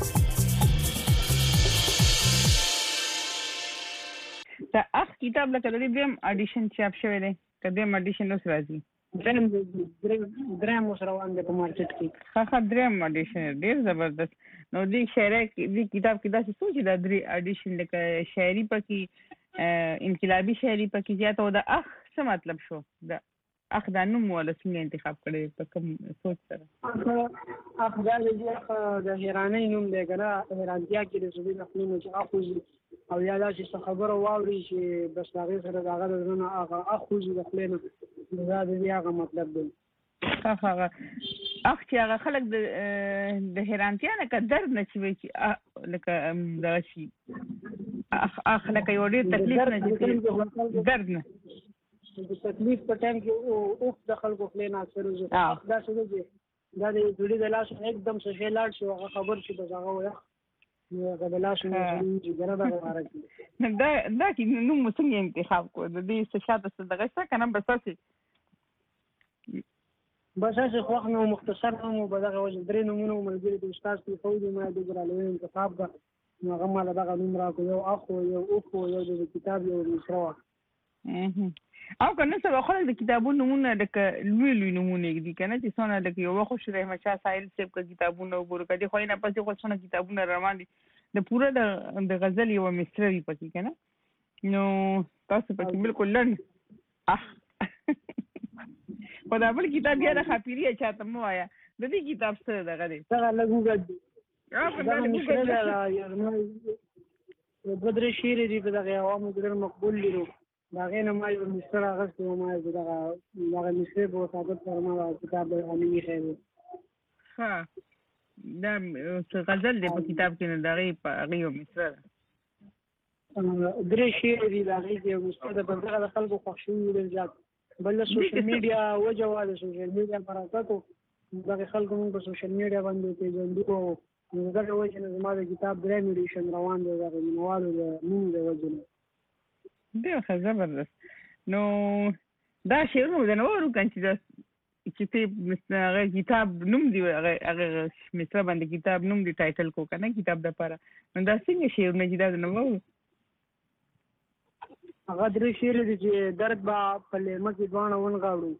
دا اخ کتاب لکه د دې دریم اډیشن چاپ شوی دی که دریم اډیشن اوس راځي دریم دریم اوس روان دی په مارکېټ کې ښه ښه دریم اډیشن ډېر زبردست نو دې شاعرۍ دې کتاب کې داسې څو چې دا درې اډیشن لکه شاعري پکې انقلابي شاعري پکې زیاته او د اخ څه مطلب شو د اخ دا نوم والا څنګه انتخاب کړی په کوم سوچ سره اخ دا د د حیرانۍ نوم دی که نه حیرانتیا کې د صوبې نقلونو چې اخ وځي او یا داسې څه خبره واوري چې بس د هغې سره د هغه د زړه نه هغه اخ وځي د خولې نه دا د دې هغه مطلب دی ها ها اخ چې هغه خلک د د حیرانتیا نه که درد نه چې وي چې لکه دا شي اخ اخ لکه یو ډېر تکلیف نه چې درد نه د تکلیف په ټایم کې او اوف د خلکو خلې نه اکثر وي دا څه دی دا د جوړې د لاس एकदम څه شي لاړ شي هغه خبر شي بس هغه وي نو هغه د لاس نه چې ګره دا راځي دا دا کې نو موږ څنګه انتخاب کو د دې څه شاته څه دغه څه کنه بس څه بس څه خو نو مختصر نو به دغه وجه درې نمونه ملګری د استاد په فوج ما د ګرالوي انتخاب دا نو هغه مال دغه نوم راکو یو اخو یو اوخو یو د کتاب یو مشروع او کنه څه خلک د کتابونو نمونه د لوی لوی نمونه دي کنه چې څونه د یو وخت رحمت شاه سایل صاحب کا کتابونه وګورو کدي خو نه پسې خو څونه کتابونه روان دي د پوره د د غزل یو مستری پکې کنه نو تاسو پکې بالکل لن اخ په دا بل کتاب یې د خاطرې چاته مو آیا د دې کتاب سره دغه دی څنګه لګوګد او په دا مشکله بدر شیر دی په دغه عوامو ډېر مقبول دي دا غینه ما یو مستر هغه څه ما دغه دغه مستر په ثابت فرما کتاب امینی خیر ها دا غزل دی په کتاب کې نه دغه په هغه یو مستر درې شیر دی دا غي یو مستر د دغه خلکو خوښي ډېر زیات بل سوشل میډیا وجوه د سوشل میډیا پراتاتو دغه خلکو په سوشل میډیا باندې پیژندو نو دغه وجه نه ما د کتاب درې میډیشن روان دی دغه نوالو د نوم د وجه ډېر زبردست نو دا شعرونه د نورو کنه چې چې هغه کتاب نوم دی هغه هغه مثلا باندې کتاب نوم دی ټایټل کو کنه کتاب د لپاره نو دا څنګه شعرونه چې دا د نورو هغه درې شعر دي چې درد با په لمه کې دوانه ونغاړو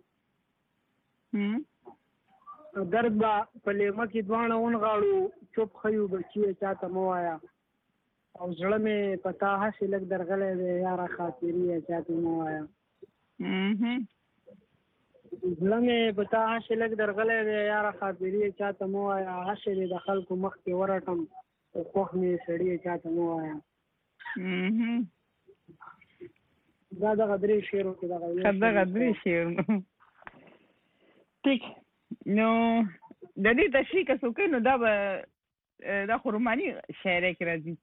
هم درد با په لمه کې دوانه ونغاړو چوپ خيو بچي چاته مو آیا او زړه مې پتا هسې لږ درغلی دی یاره خاطرې چاته مو وایا زړه مې پتا هسې لږ درغلی دی یاره خاطرې چاته مو وایا هسې دې د خلکو مخ کې ورټم او خوښ مې سړي چاته مو وایا دا دغه درې شعرو کې دغه دغه درې شعرونه ټیک نو د دې تشریح که څوک نو دا به دا خو روماني شاعرۍ کې راځي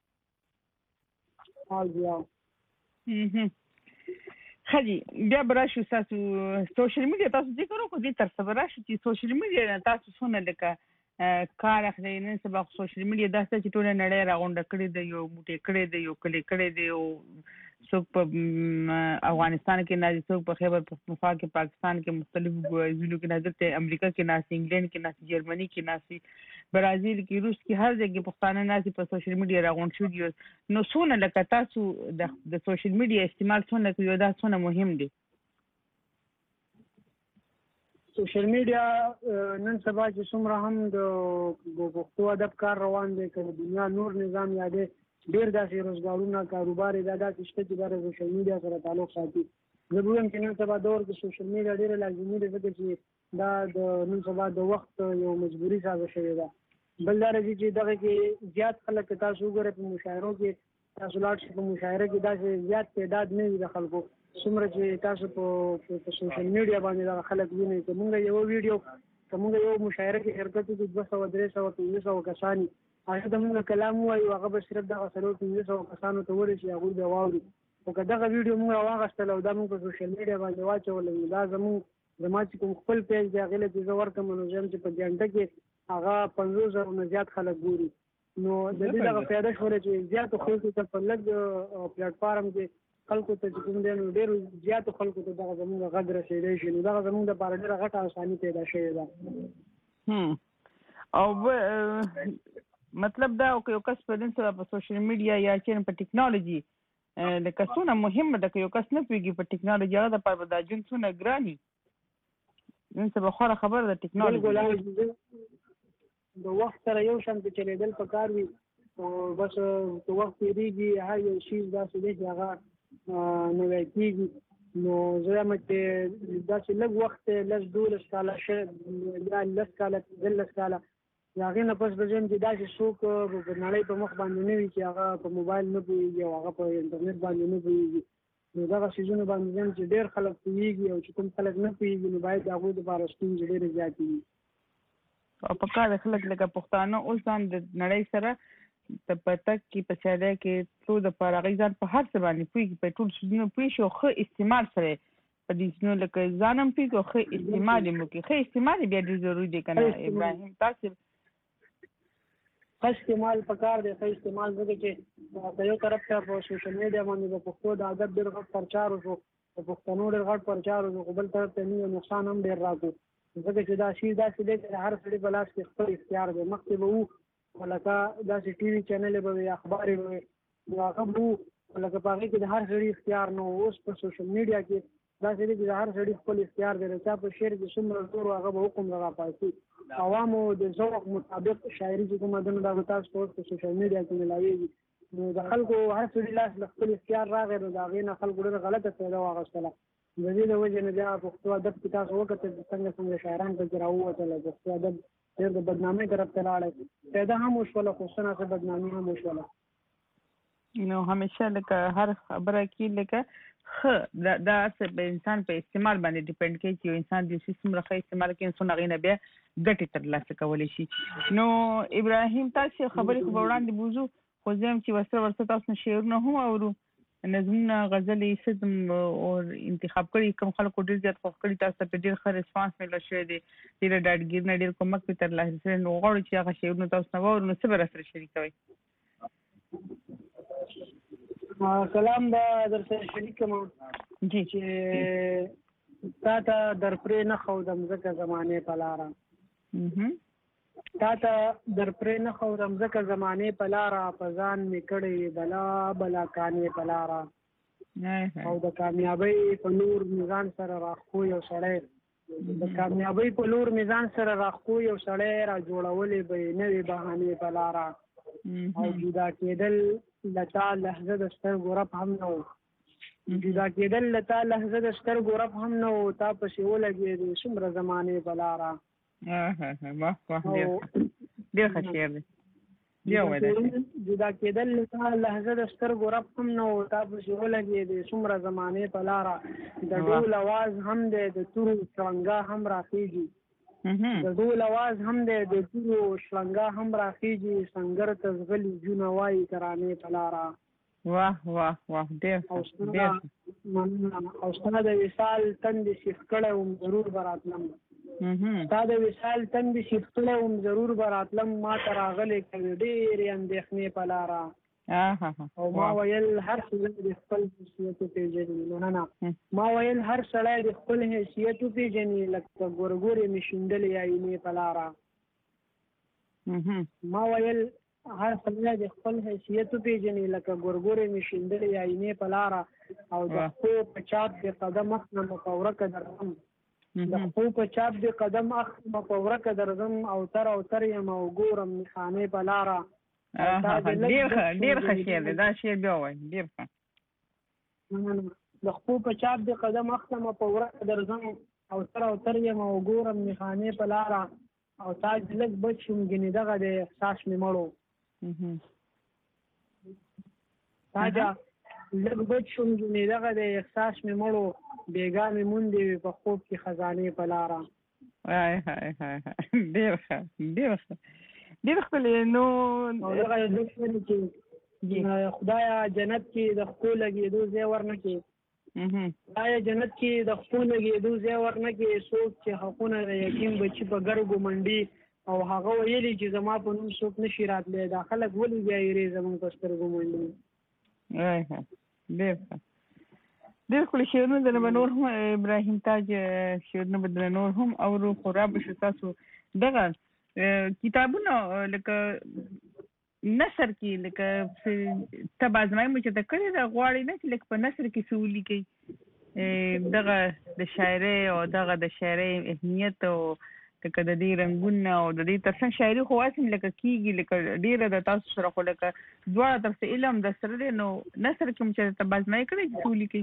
خدي بیا براشو تاسو سوشل میډیا تاسو ذکر وکړو دې تر څو براشو چې سوشل میډیا تاسو څونه لکه کار اخلي نن سبا سوشل میډیا داسې چې ټول نړۍ راغونډه کړې ده یو موټی کړې ده یو کلی کړې ده او څوک په افغانستان کې نه څوک په خیبر پختونخوا کې پاکستان کې مختلف ځایونو کې نه دي امریکا کې نه انګلند کې نه جرمني کې نه برازیل کې روس کې هر ځای کې پښتانه ناسي په سوشل میډیا راغونډ شو دي نو څونه لکه تاسو د سوشل میډیا استعمال څونه کوي دا څونه مهم دي سوشل میډیا نن سبا چې څومره هم د پښتو ادب کار روان دی که د دنیا نور نظام یادې ډېر داسې روزګارونه کاروبار یې دا داسې شته چې دا د سوشل میډیا سره تعلق ساتي زه به وایم چې نن سبا دور کې سوشل میډیا ډېره لازمي ده ځکه چې دا د نن سبا د وخت یو مجبوري سازه شوې ده بل دا راځي چې دغه کې زیات خلک تاسو وګورئ په مشاعرو کې تاسو لاړ شئ په مشاعره کې داسې زیات تعداد نه وي د خلکو څومره چې تاسو په سوشل میډیا باندې دغه خلک وینئ که موږ یو ویډیو که موږ یو مشاعره کې شرکت وکړو دوه سوه درې سوه پنځه سوه کسان هغه ته موږ کلام ووایو هغه به صرف دغه څلور پنځه سوه کسانو ته ورسي هغوی به واوري خو که دغه ویډیو موږ راواخیستل او دا موږ په سوشل میډیا باندې واچوله نو دا زموږ زما چې کوم خپل پیج دی هغې له چې زه ورکړم نو زه یم چې په ګنټه کې هغه پنځوس زرو نه زیات خلک ګوري نو د دې دغه پیدا شوله چې زیاتو خلکو ته په لږ پلیټ فارم کې خلکو ته چې کوم دی نو ډېرو زیاتو خلکو ته دغه زموږ غږ رسېدی شي نو دغه زموږ دپاره ډېره غټه اساني پیدا شوې ده او مطلب دا یو کس په نن سبا په سوشل میډیا یا چې په ټیکنالوژي لکه څونه مهمه ده که یو کس نه پوهېږي په ټیکنالوژي هغه دپاره به دا ژوند څونه ګران وي نن سبا خوره خبره ده ټیکنالوژي د وخت سره یو شان په چلېدل پکار وي او بس که وخت تېرېږي هر یو شي داسې دی چې هغه نوی کېږي نو زه وایم چې داسې لږ وخت دی لس دولس کاله یا لس کاله پنځلس کاله د هغې نه پس به زه یم چې داسې څوک په نړۍ په مخ باندې نه وي چې هغه په موبایل نه پوهېږي او هغه په انټرنیټ باندې نه پوهېږي نو دغه سیزونه باندې ځم چې ډېر خلک پوهېږي او چې کوم خلک نه پوهېږي نو باید د هغوی دپاره ستونزې ډېرې زیاتې وي. او په کار خلک لکه پښتانه اوس ځان د نړۍ سره د پتک کې په ساده کې ټول د پاره ځان په هر څه باندې پوهېږي په ټول سیزونه پوهېږي او ښه استعمال سره په دې سیزونو لکه ځانم پوهېږي او ښه استعمال یې وکړي. ښه استعمال یې بیا ډېر ضروري دی که نه ابراهیم؟ تاسې ښه استعمال په کار دی. ښه استعمال ځکه چې په یو طرف ته په سوشل میډیا باندې د پښتو د ادب ډېر غټ پرچار وشو، د پښتنو ډېر غټ پرچار وشو، خو بل طرف ته نیو نقصان هم ډېر راکړو ځکه چې دا شی داسې دی چې هر سړي په لاس کې خپل اختیار دی. مخکې به وو لکه داسې ټي وي چینلې به وي، اخبار به وي، نو هغه به وو لکه په هغې کې د هر سړي اختیار نه و. اوس په سوشل میډیا کې داسې دی چې د هر سړي خپل اختیار دی. د چا په شعر کې څومره زور و هغه به حکم راپاسي. عوامو د ذوق مطابق شاعري چې کومه ده نو دا به تاسو ته اوس په سوشل میډیا کې ملاوېږي. نو د خلکو هر سړي لاس له خپل اختیار راغی نو د هغې نه خلکو ډېره غلطه فایده واخیستله. د دې د وجې نه بیا پښتو ادب کې تاسو وکتل څنګه څنګه شاعران پکې راووتل. پښتو ادب ډېر د بدنامۍ طرف ته لاړی، پیدا هم وشوله خو څه ناڅه بدنامي هم وشوله. نو همیشه لکه هر خبره کې لکه ښه دا څه په انسان په استعمال باندې ډیپینډ کوي چې یو انسان د سیستم څومره ښه استعمال کوي څومره هغې نه بیا ګټې ترلاسه کولی شي. نو ابراهیم تاسې خبرې خو به وړاندې بوځو خو زه یم چې ورسره ورسره تاسو نه شعرونه هم اورو، نظمونه، غزلې څه انتخاب کړي، کوم خلکو ډېر زیات خوښ کړي، تاسو ته پرې ډېر ښه رسپانس میله شوی دی، ډېره ډاډګیر نه ډېر کومک پرې ترلاسه شوی، نو غواړو چې هغه شعرونه تاسو نه واورو نو څه به راسره شریکوئ؟ سلام به در سره شریکم جی چې تا ته در پرې نه ښودم ځکه زمانې په لاره، تا ته در پرې نه ښودم ځکه زمانې په لاره، په ځان مې کړې بلا بلا کانې په لاره، او د کامیابۍ په لور مې ځان سره راښکو یو سړی، د کامیابۍ په لور مې ځان سره راښکو یو سړی، را جوړولې به یې نوې بهانې په لاره، او جدا کېدل له تا لحظه د سترګو رپ هم نه و، جدا کېدل له تا لحظه د سترګو رپ هم نه و، تا پسې ولګېدې څومره زمانې په لاره. ډېر ښه شعر دی. جدا کېدل له تا لحظه د سترګو رپ هم نه و، تا پسې ولګېدې څومره زمانې په لاره، د ډول اواز هم دی د تورو شرنګا هم راخېږي، د ډول اواز هم دی د تورو شرنګا هم راخېږي، سنګر ته ځغلي جونه وایي ترانې په لاره. واه واه واه ډېر او ستا د وصال تندې سیخ کړی وم ضرور به راتلم، ستا د وصال تندې سیخ کړی وم ضرور به راتلم، ما ته راغلې کوي ډېرې اندېښنې په لاره، او ما ویل هر سړی د خپل حیثیت وپېژني، مننه، ما ویل هر سړی د خپل حیثیت وپېژني، لکه ګورګورې مې شیندلې آینې په لاره، ما ویل هر سړی د خپل حیثیت وپېژني، لکه ګورګورې مې شیندلې آینې په لاره، او د خپو په چاپ د قدم اخلم په ورکه درځم، د خپو په چاپ د قدم اخلم په ورکه درځم، او تر او تر یم او ګورم نښانې په لاره. ډېر ښه ډېر ښه شعر دی، دا شعر بیا ووایه. ډېر ښه. د خپو په چاپ د قدم اخلم په ورکه درځم، او تر او تر یم او ګورم نښانې په لاره، او تاج لږ بچ شوم ګنې دغه د احساس مې مړو، تاجه لږ بچ شوم ګنې دغه د احساس مې مړو، بېګا مې موندې وې په خوب کې خزانې په لاره. ډېر ښه ډېر ښه ډېر ښکلی. نو دغه چې خدایه جنت کې د خپو لګېدو ځای ورنه کې، خدایه جنت کې د خپو لګېدو ځای ورنه کې، څوک چې حقونه د یتیم بچي په ګرګو منډي، او هغه ویلي چې زما په نوم څوک نشي راتلی، دا خلک ولې بیا یېرې زموږ په سترګو منډي. ډېر ښه ډېر ښکلي شعرونه درنه به نور هم ابراهیم تاج شعرونه به درنه نور هم اورو، خو را به شو تاسو دغه کتابونه لکه نثر کې لکه ته به ازمایي مو چېرته کړې ده، غواړې نه چې لکه په نثر کې څه ولیکئ دغه د شاعرۍ او دغه د شاعرۍ اهمیت او لکه د دې رنګونه او د دې ترڅنګ شاعري خو هسې لکه کېږي لکه ډېره د تاسو سره خو لکه دواړه طرف علم در سره دی، نو نثر کې مو چېرته به ازمایي کړې چې څه ولیکئ؟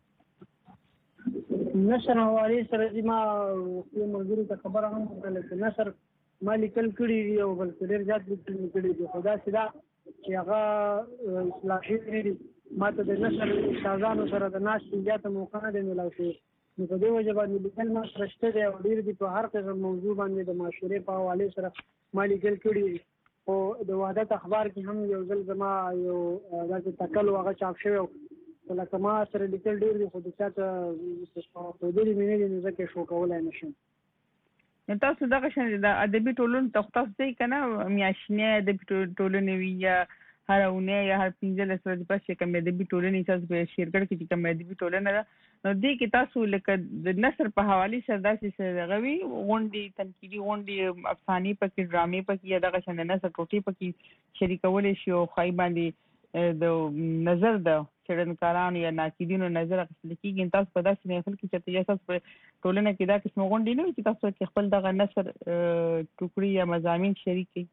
نثر حوالې سره چې ما خپلو ملګرو ته خبره هم وکړله چې نثر ما لیکل کړي دي او بلکې ډېر زیات لیکل مې کړي دي، خو داسې ده چې هغه اصلاحي نه دي، ماته د نثر استادانو سره د ناستې زیاته موقع نه دی میلاو شوې. نو په دې وجه باندې لیکل ما سره شته دی او ډېر دي په هر قسم موضوع باندې د معاشرې په حوالې سره ما لیکل کړي دي. خو د وحدت اخبار کې هم یو ځل زما یو داسې تکل هغه چاپ شوی و لکه ما سره لیکل ډېر دي خو د چا ته ښودلي مې نه دي نو ځکه یې شو کولی نه شم. نو تاسو دغه شان د ادبي ټولنو ته تاسو دی که نه میاشتنۍ ادبي ټولنې وي یا هر اونۍ یا هر پنځلس ورځې پس چې کوم ادبي ټولنې تاسو په شیرګړ کې چې کوم ادبي ټولنه ده نو دې کې تاسو لکه د نثر په حوالې سره داسې څه دغه وي غونډې تنقیدي غونډې افسانې پکې ډرامې پکې یا دغه شان د نثر ټوټې پکې شریکولی شي او ښایي باندې د نظر د څېړنکارانو یا ناقدینو نظر اخیستل کېږي. تاسو په داسې محفل کې چېرته یا تاسو په ټولنه کې دا قسمه غونډې نه وي چې تاسو کې خپل دغه نثر ټوکړي یا مضامین شریک کړئ؟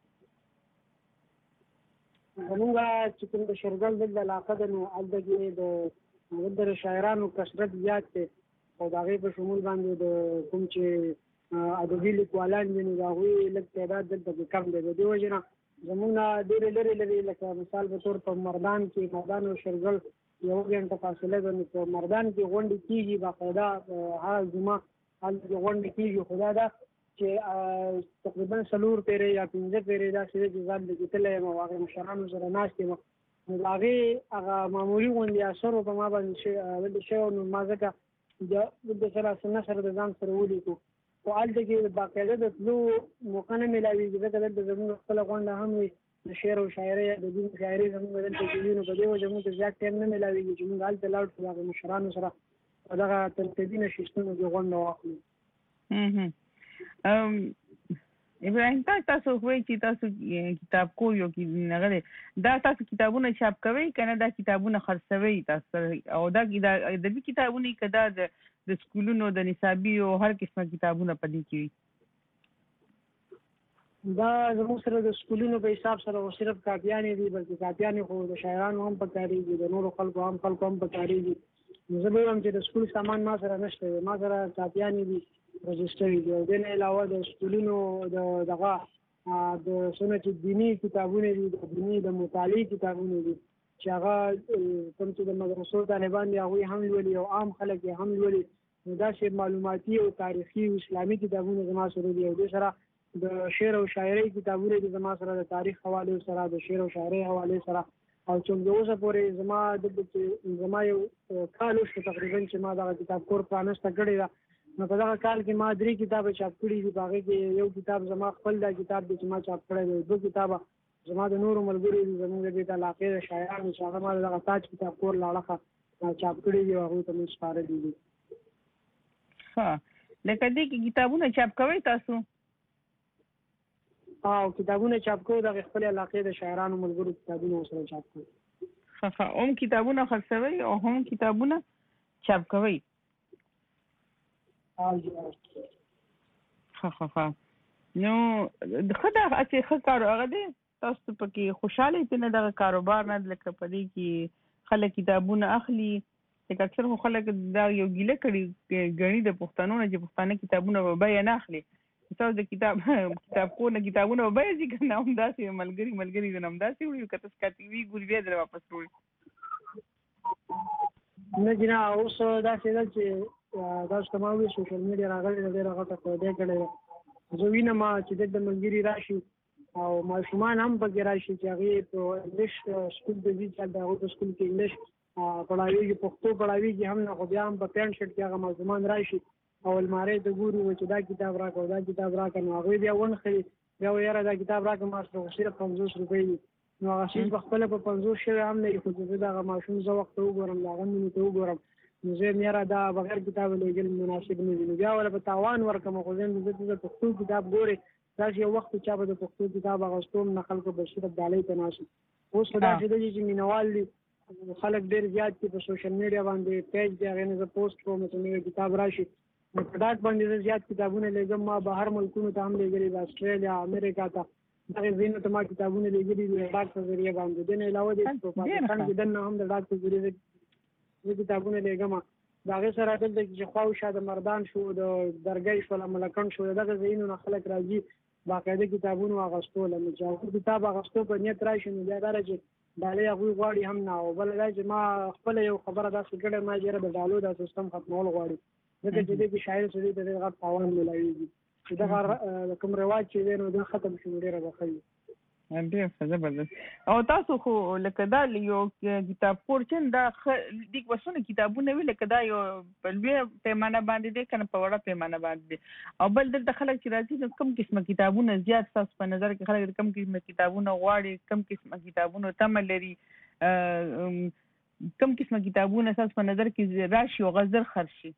زمونږ چې کوم د شیرګل دلته علاقه ده نو هلته کې د دلته د شاعرانو کثرت زیات دی او د هغې په شمول باندې د کوم چې ادبي لیکوالان دي نو د هغوی لږ تعداد دلته کې کم دی. د دې وجې نه زمونږ نه ډېرې لرې لرې لکه مثال په طور په مردان کې مردان او شیرګل یو غنټه فاصله ده نو په مردان کې غونډې کېږي باقاعده هر جمعه هلته کې غونډې کېږي. خو دا ده چې تقریبا څلور پیرې یا پنځه پیرې داسې دی چې ځان لږ تللی یم او هغې مشرانو سره ناست یم نو د هغې هغه معمولي غوندې اثر په ما باندې ولې شوی نو ما ځکه دلته سره نثر د ځان سره ولیکو. خو هلته کې باقاعده د تلو موقع نه میلاوېږي ځکه دلته زموږ خپله غونډه هم وي د شعر او شاعرۍ یا د دین شاعري زموږ دلته کې وي نو په دې وجه موږ ته زیات ټایم نه میلاوېږي چې موږ هلته لاړ شو د هغې مشرانو سره په دغه تنقیدي نشستونو کې غونډه واخلو. ابراهیم تاسو وایي چې تاسو کتاب کو یو کې نغلی دا تاسو کتابونه چاپ کوئ که نه دا کتابونه خرڅوئ تاسو او دا ادبي کتابونه که دا د سکولونو د نصابي او هر قسمه کتابونه په دې کې وي؟ دا زموږ سره د سکولونو په حساب سره خو صرف کاپیانې دي بلکې کاپیانې خو د شاعرانو هم پکارېږي د نورو خلکو هم خلکو هم پکارېږي. نو زه به وایم چې د سکول سامان ما سره نشته دی ما سره کاپیانې دي رجسټر دي او دې نه علاوه د سکولونو د دغه د څونه چې دیني کتابونه دي د دیني د مطالعې کتابونه دي چې هغه کوم چې د مدرسو طالبان دي هغوی هم لولي او عام خلک یې هم لولي نو داسې معلوماتي او تاریخي او اسلامي کتابونه زما سره دي او دې سره د شعر او شاعرۍ کتابونه دي زما سره د تاریخ حوالې سره د شعر او شاعرۍ حوالې سره او چې د اوسه پورې زما دلته چې زما یو کال وشو تقریبا چې ما دغه کتاب کور پرانسته کړې ده نو په دغه کال کې ما درې کتابه چاپ کړي دي. په هغې کې یو کتاب زما خپل دا کتاب دی چې ما چاپ کړی دی دوه کتابه زما د نورو ملګرو دي زموږ د دې علاقې د شاعرانو چې هغه ما د دغه تاج کتاب کور له اړخه چاپ کړي دي او هغوی ته مې سپارلي دي. ښه لکه دې کې کتابونه چاپ کوئ تاسو؟ او کتابونه چاپ کوو د خپل علاقې د شاعرانو ملګرو کتابونه سره چاپ کوو. ښه ښه هم کتابونه خرڅوئ او هم کتابونه چاپ کوئ؟ ښه ښه ښه نو ښه ده هسې ښه کار هغه دی تاسو پکې خوشحاله یې نه دغه کاروبار نه لکه په دې کې خلک کتابونه اخلي لکه اکثر خو خلک دا یو ګیله کړي ګڼي د پښتنو نه چې پښتانه کتابونه په بیه نه اخلي تاسو د کتاب کتاب کو نه کتابونه په بیه ځي که نه همداسې ملګري ملګري نه همداسې وړي که تاسو کاتې وي ګوري بیا در واپس وړي؟ نه جناب اوس داسې ده چې تاسو ته ما وویل سوشل میډیا راغلې ده ډېره غټه فایده کړې ده. زه وینم چې دلته ملګري راشي او ماشومان هم پکې راشي چې هغې په انګلیش سکول ته ځي چې هلته هغوی په سکول کې انګلیش پړاویږي پښتو پړاویږي هم نه خو بیا هم په پینټ شرټ کې هغه ماشومان راشي او المارۍ ته ګوري چې دا کتاب راکړه او دا کتاب راکړه نو هغوی بیا ونښلي بیا وایي یاره دا کتاب راکړه ما سره خو صرف پنځوس روپۍ دي نو هغه شیز په خپله په پنځوس شوی هم نه وي خو چې زه دغه ماشوم زه وخت ته وګورم د هغه مینې ته وګورم نو زه یم یاره دا بغیر کتابه لیږل مناسب نه دي نو بیا وله په تاوان ورکړم خو زه یم زه د پښتو کتاب ګورې داسې یو وخت چا به د پښتو کتاب اخیستو نه خلکو به صرف ډالۍ ته ناست اوس خو داسې ده چې مینهوال دي خلک ډېر زیات دي په سوشل میډیا باندې پیج دی هغې نه زه پوسټ کوم چې نوی کتاب راشي نو په ډاک باندې زه زیات کتابونه لیږم ما بهر ملکونو ته هم لیږلي د اسټرالیا امریکا ته دغې ځایونو ته ما کتابونه لیږلي دي د ډاک په ذریعه باندې دې نه علاوه دی په پاکستان کې دننه هم د ډاک په ذریعه زه کتابونه لیږم د هغې سره دلته چې خواوشا د مردان شو د درګۍ شوله ملکنډ شو د دغه ځایونو نه خلک راځي باقاعده کتابونو اخیستو له نو چې هغوی کتاب اخیستو په نیت راشي نو بیا دا ده چې ډالۍ هغوی غواړي هم نه. او بله دا چې ما خپله یو خبره داسې کړې ما چې د ډالو دا سیستم ختمول غواړي ځکه چې دې کې شاعر سړي ته ډېر غټ تاوان میلاویږي چې دغه کوم رواج چې دی نو دا ختم شي ډېره به ښه وي. ډېر ښه زبردست. او تاسو خو لکه دا یو کتابخور چې دا دې وسونه کتابونه وي لکه دا یو په لویه پیمانه باندې دی که نه په وړه پیمانه باندې دی. او بل دلته خلک چې راځي نو کوم قسمه کتابونه زیات ستاسو په نظر کې خلک کوم قسمه کتابونه غواړي کوم قسمه کتابونه تمه لري کوم قسمه کتابونه ستاسو په نظر کې راشي او غزر خرج شي؟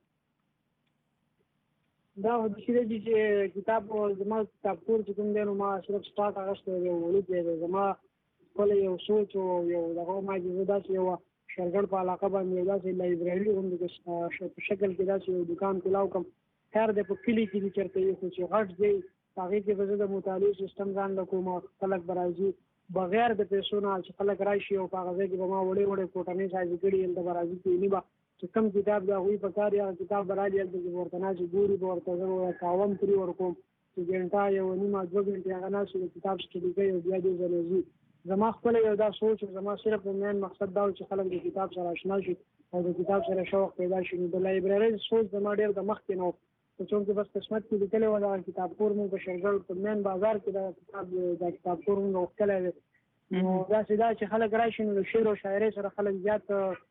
دا داسې دی چې کتاب زما کتابخور چې کوم دی نو ما صرف سټاک اخیستی دی وړوکی دی. زما خپله یو سوچ او یو دغه ما چې زه داسې یوه شرګړ په علاقه باندې یو داسې لایبرري غوندې په شکل کې داسې یو دوکان کولاو کړم. خیر دی په کلي کې دي چېرته یې خو چې غټ دی په هغې کې به زه د مطالعې سیسټم ځان له کوم خلک به راځي بغیر د پیسو نه چې خلک راشي او په هغه ځای کې به ما وړې وړې کوټنۍ سازي کړي هلته به راځي کیني به چې کوم کتاب د هغوی په کار یا کتاب به رالي هلته چې ورته ناستې ګوري به ورته زه به کاوم پرې ورکوم چې ګنټه یوه نیمه دوه ګنټې هغه ناست وي د کتاب سټډي کوي او بیا دې ځله ځي. زما خپله یو دا سوچ زما صرف مین مقصد دا و چې خلک د کتاب سره اشنا شي او د کتاب سره شوق پیدا شي. نو د لایبررۍ سوچ زما ډېر د مخکې نه و په چون کې بس قسمت کې لیکلی وه دغه کتابخور مونږ په شرګړ په مین بازار کې دا کتاب دا کتابخور مونږ غوښتلی دی. نو داسې دا چې خلک راشي نو د شعر او شاعرۍ سره خلک زیات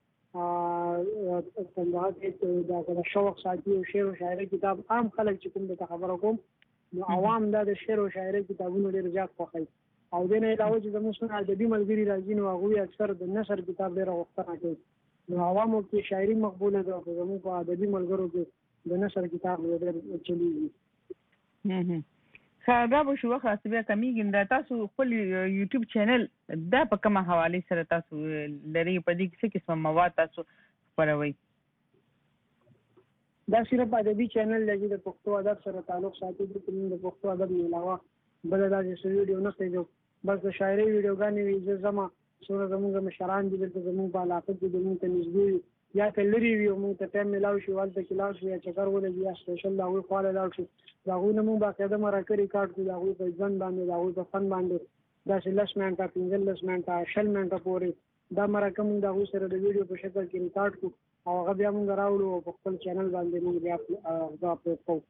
د شوق ساتي او شعر او شاعرۍ کتاب عام خلک چې کوم درته خبره کوم نو عوام دا د شعر او شاعرۍ کتابونه ډېر زیات خوښوي. او دې نه علاوه چې زموږ څونه ادبي ملګري راځي نو هغوی اکثر د نثر کتاب ډېره غوښتنه کوي. نو عوامو کې شاعري مقبوله ده خو زموږ په ادبي ملګرو کې د نثر کتاب ډېر چلیږي. ښه دا به شو وخت راسته بیا کمیږي. دا تاسو خپل یوټیوب چینل دا په کومه حوالې سره تاسو لرئ په دې کې څه قسمه مواد تاسو خپروئ؟ دا صرف ادبي چینل دی چې د پښتو ادب سره تعلق ساتي دي چې موږ د پښتو ادب نه علاوه بله داسې څه ویډیو نه کوو. بس د شاعرۍ ویډیوګانې وي زه ځمه څومره زموږ مشران دي دلته زموږ په علاقه کې دي موږ ته نږدې وي یا که لرې وي او موږ ته ټایم میلاو شي هلته کې لاړ شو یا چکر ولګي یا سپیشل د هغوی خواله لاړ شو د هغوی نه موږ باقاعده مرکه ریکارډ کړو د هغوی په ژوند باندې د هغوی په فن باندې داسې لس منټه پنځلس منټه شل منټه پورې دا مرکه موږ د هغوی سره د ویډیو په شکل کې ریکارډ کړو او هغه بیا موږ راوړو او په خپل چینل باندې موږ بیا هغه اپلوډ کوو.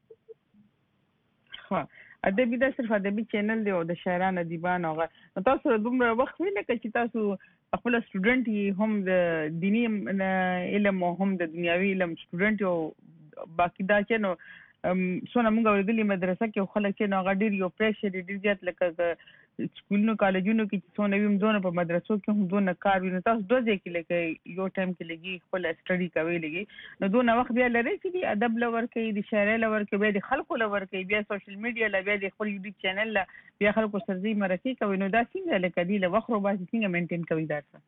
ښه ادبي دا صرف ادبي چینل دی او د شاعران ادیبان هغه نو تاسو سره دومره وخت وي لکه چې تاسو خپل سټوډنټ یې هم د دیني علم او هم د دنیاوي علم سټوډنټ او باقي دا چې نو څونه موږ اورېدلي مدرسه کې خلک چې نو هغه ډېر یو پریشر ډېر زیات لکه سکولونو کالجونو کې چې څونه وي هم دونه په مدرسو کې هم دونه کار وي نو تاسو دوه ځای کې لکه یو ټایم کې لګي خپل سټډي کوئ لګي نو دونه وخت بیا لرئ چې د ادب له ورکوي د شاعرۍ له ورکوي بیا د خلکو له ورکوي بیا سوشل میډیا له بیا د خپل یوټیوب چینل له بیا خلکو سره ځي مرکې کوي نو دا څنګه لکه دې له وخت روباسي څنګه مینټین کوي دا څه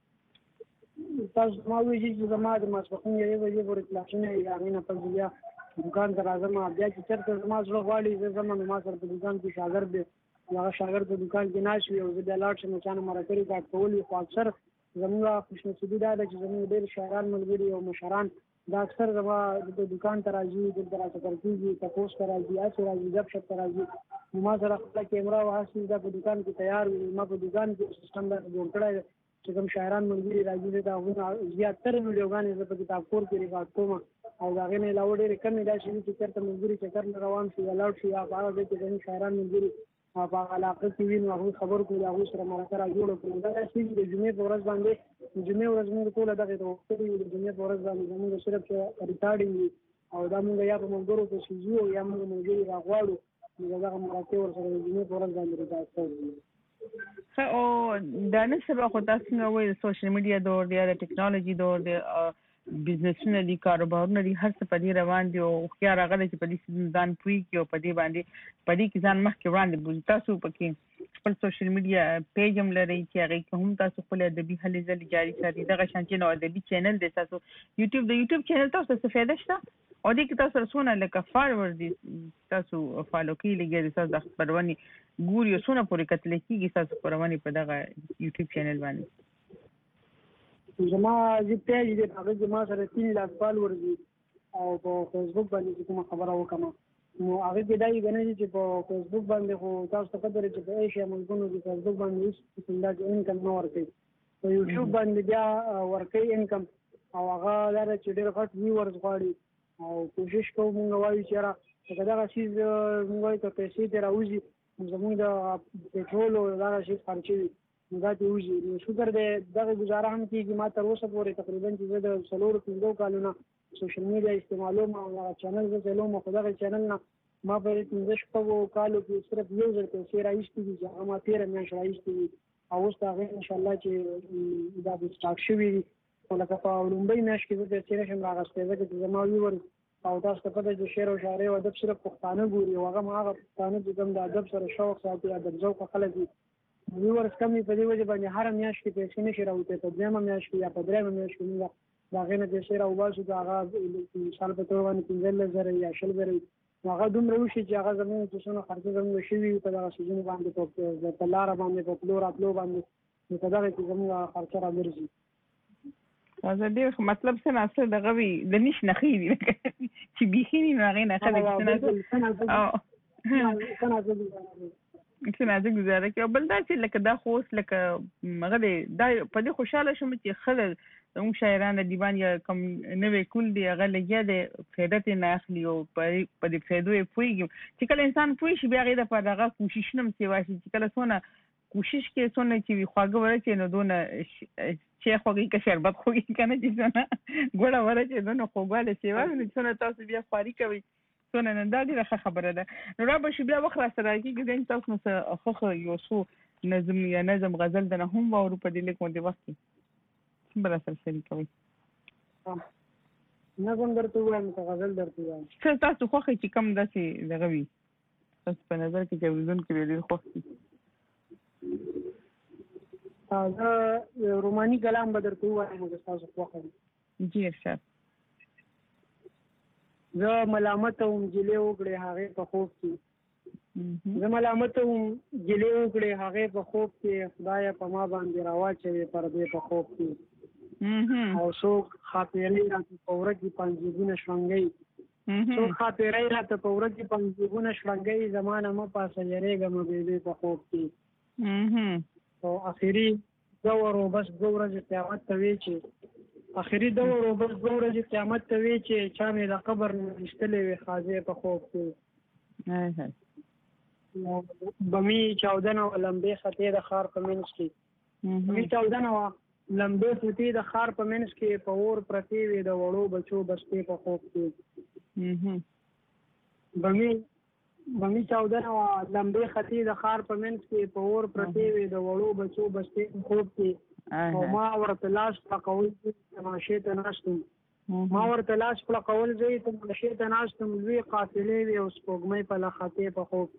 تاسو ما وایي چې زما د ماسپښین یوې بجې پورې کلاسونه وي هغې نه پس بیا دوکان ته راځم بیا چې چېرته زما زړه غواړي زه ځم نو ما سره په دوکان کې شاګرد دی هغه شاګرد په دوکان کې ناست وي او زه بیا لاړ شم چا نه مرکه ریکارډ کول وي خو اکثر زموږ خوشنصیبي دا ده چې زموږ ډېر شاعران ملګري او مشران دا اکثر زما د دوکان ته راځي دلته راچکر کېږي تپوس ته راځي هسې راځي ګپ شپ ته راځي نو ما سره خپله کیمره او هسې دا په دوکان کې تیار وي ما په دوکان کې سیسټم داسې جوړ کړی دی چې کوم شاعران ملګري راځي زه د هغوی زیاتره ویډیوګانې زه په کتابخور کې ریکارډ کوم او د هغې نه علاوه ډېرې کمې داسې وي چې چېرته ملګري چکر نه روان شي یا لاړ شي یا په هغه ځای کې زموږ شاعران ملګري په هغه علاقه کې وي نو هغوی خبر کړو د هغوی سره مرکه را جوړه کړو دا داسې وي د جمعې په ورځ باندې د جمعې ورځ موږ ټوله دغې ته غوښتلي وي د جمعې په ورځ باندې زموږ صرف ریکارډینګ وي او دا موږ یا په ملګرو پسې ځو او یا موږ ملګري را غواړو نو د دغه مرکې ورسره د جمعې په ورځ باندې ریکارډ کوو. ښه او دا نن سبا خو تاسو څنګه وایي د سوشل میډیا دور دی د ټکنالوژي دور دی بزنسونه دي کاروبارونه دي هر څه په دې روان دي او هوښیار راغلی چې په دې ځان پوهېږي او په دې باندې په دې کې ځان مخکې وړاندې بوځي تاسو پکې خپل سوشل میډیا پیج هم لرئ چې هغې کې هم تاسو خپل ادبي هلې ځلې جاري ساتي دغه شان چې نو ادبي چینل دی تاسو یوټیوب د یوټیوب چینل تاسو ته څه فایده شته او دې کې تاسو سره څونه لکه فالوور دي تاسو فالو کوي لګیا دي تاسو د خپرونې ګوري او څونه پورې کتلی کېږي ستاسو خپرونې په دغه یوټیوب چینل باندې زما چې پیج دی هغه کې ما سره تین لاک فالوور دي او په فیسبوک باندې چې کومه خبره وکړم نو هغې کې دا یې ګڼي چې په فیسبوک باندې خو تاسو ته پته لري چې په ایشیا ملکونو کې فیسبوک باندې هېڅ قسم داسې انکم نه ورکوي په یوټیوب باندې بیا ورکوي انکم او هغه دا چې ډېر غټ ویورز غواړي او کوشش کوو موږ وایو چې را که دغه شیز موږ وایو که پیسې دې راوځي زموږ د پټرول او دغه شیز خرچوي نو دا دې وځي نو شکر دی دغه ګزاره هم کېږي ما تر اوسه پورې تقریبا چې زه د څلورو پنځو کالو نه سوشل میډیا استعمالوم او هغه چینل زه چلوم خو دغه چینل نه ما په پنځه شپږو کالو کې صرف یو ځل پیسې راایستې دي چې هغه ما تېره میاشت راایستې دي او اوس د هغې انشاءالله چې دا به سټارټ شوي دي خو لکه په لومړۍ میاشت کې زه پیسې نه شم راغستی ځکه چې زما ویور او تاسو ته پته چې شعر او شاعري او ادب صرف پښتانه ګوري او هغه هغه پښتانه چې کوم د ادب سره شوق ساتي ادب ذوق خلک دي ویورز کم په دې وجه باندې هره میاشت کې پیسې نشي راوځي په دویمه میاشت کې یا په درېیمه میاشت کې موږ د هغې نه پیسې راوباسو چې هغه مثال په توګه باندې پنځلس زره یا شل زره هغه دومره وشي چې هغه زموږ چې څونه خرڅه زموږ شوي وي په دغه سیزونو باندې په لاره باندې په پلو راتلو باندې نو په دغه کې زموږ خرچه راګرځي زه ډېر مطلب څه نه دغه وي د نیش نښې دي چې بیخي نه نو هغې نښه څه نازک ګزاره کوي او بل دا چې لکه دا خو اوس لکه هغه دی دا په دې خوشحاله شوم چې ښه زموږ شاعران ادیبان یا کوم نوی کول دی هغه لګیا دی فایده ترې نه اخلي او په دې فایدو یې پوهېږي چې کله انسان پوه شي بیا هغې دپاره هغه کوشش نه هم سیوا شي چې کله څونه کوشش کې څونه چې وي خواږه ورچې نو دونه چای خوږي که شربت خوږي که نه چې څونه ګوړه ورچې دونه خوږوالی سیوا وي نو څونه تاسو بیا خواري کوئ څونه نه دا ډېره ښه خبره ده نو را به شي بیا وخت را سره کېږي ځین تاسو نو څه ښه ښه یو څو نظم یا نظم غزل دنه هم واورو په دې لږ غوندې وخت کې څه به را سره شریکوئ نظم درته ووایم که غزل درته ووایم څه تاسو خوښ چې کم داسې دغه وي تاسو په نظر کې چې اورېدونکي به ډېر خوښ وي زه روماني کلام به درته ووایم که ستاسو خوښه وي جي ارشاد زه ملامته وم ګیلې وکړې هغې په خوب کې زه ملامته وم ګیلې وکړې هغې په خوب کې خدایه په ما باندې راواچوې پردې په خوب کې او څوک خاپېرۍ راته په وره کې پنځېګونه شړنګوي څوک خاپېرۍ راته په وره کې پنځېګونه شړنګوي زما نه مه پاسه یېرېږمه بېبې په خوب کې او اخري دور و بس دوه ورځې قیامت ته وې چې اخري دور و بس دوه ورځې قیامت ته وې چې چا مې د قبر نه ویشتلې وې خاځې په خوب کې بمي چاودنه وه لمبې خطې د ښار په منځ کې بمي چاودنه وه لمبې خطې د ښار په منځ کې په اور پرتې وې د وړو بچو بستې په خوب کې بمي بمي چاودنه وه لمبې خطې د ښار په منځ کې په اور پرتې وې د وړو بچو بستې په خوب کې او ما ورته لاس پړقول تماشې ته ناست وم ما ورته لاس پړقول زه یې تماشې ته ناست وم لوی قافلې وې او سپوږمۍ په لخطې په خوب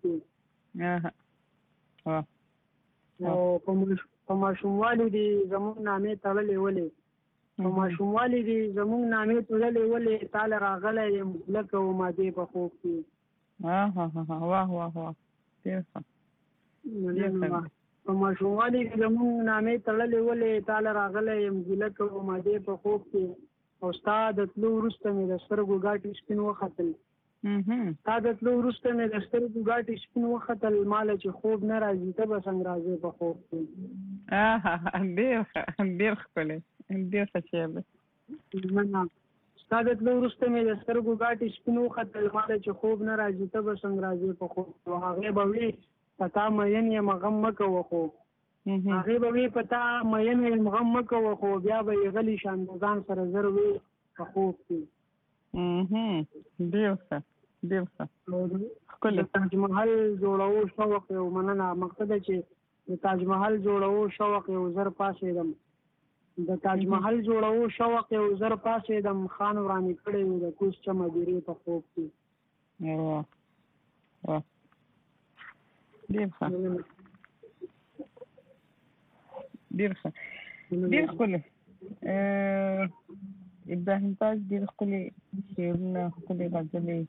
کې او په ماشوموالي دې زموږ نامې تړلې ولې په ماشوموالي دې زموږ نامې تړلې ولې تاله راغلی یم لکه ومادې په خوب کې واه واه واه ډېر ښه په ماشوموالي کې زموږ نامې تړلې ولې تاله راغلی یم ګیله کوم مادې په خوب کې او ستا د تلو وروسته مې د سترګو ګاټې سپین وختل ستا د تلو وروسته مې د سترګو ګاټې سپین وختل ماله چې خوب نه راځي ته به څنګه راځې په خوب کې ډېر ښه ډېر ښکلی ډېر ښه شعر دی ستا د تلو وروسته مې د سترګو ګاټې سپین وختل ماله چې خوب نه راځي ته به څنګه راځې په خوب کې هغې به وي په تا مین یم غم مه کوه خو هغې به وي په تا مین یم غم مه کوه خو بیا به یې غلي شان د ځان سره زر وي په خوب کې ډېر ښه ډېر ښه ښکلی د تاج محل جوړو شوق یو مننه مقصد چې د تاج محل جوړو شوق یو زر پاسېدم د تاج محل جوړو شوق یو زر پاسېدم خان ورانې کړی و د کوس چمه ډېرې په خوب کې واه واه ډېر ښه ډېر ښه ډېر ښکلی ابراهیم تاج ډېر ښکلي شعرونه ښکلې غزلې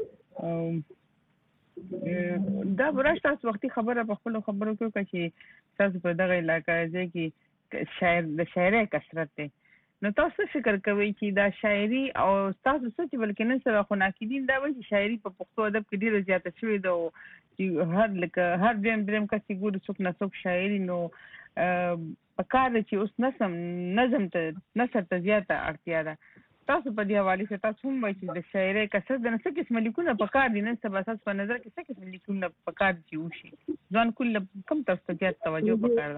دا به راشي تاسو وختي خبره په خپلو خبرو کې وکړه چې تاسو په دغه علاقه ځای کې شاعر د شاعرۍ کثرت دی نو تاسو فکر کوئ چې دا شاعري او تاسو څه چې بلکې نن سبا خو ناقدین دا وایي چې شاعري په پښتو ادب کې ډېره زیاته شوې ده او چې هر لکه هر درېیم درېیم کس چې ګوري څوک نه څوک شاعري نو کار چې اوس نظم نظم ته نثر ته زیاته اړتیا ده. تاسو په دې حواله څه تاسو هم وایي چې د شاعرۍ کسر د څه قسم لیکونه په کار دي نن سبا تاسو په نظر کې څه قسم لیکونه په کار دي وشي ځان کله کم تاسو ته زیات توجه وکړه؟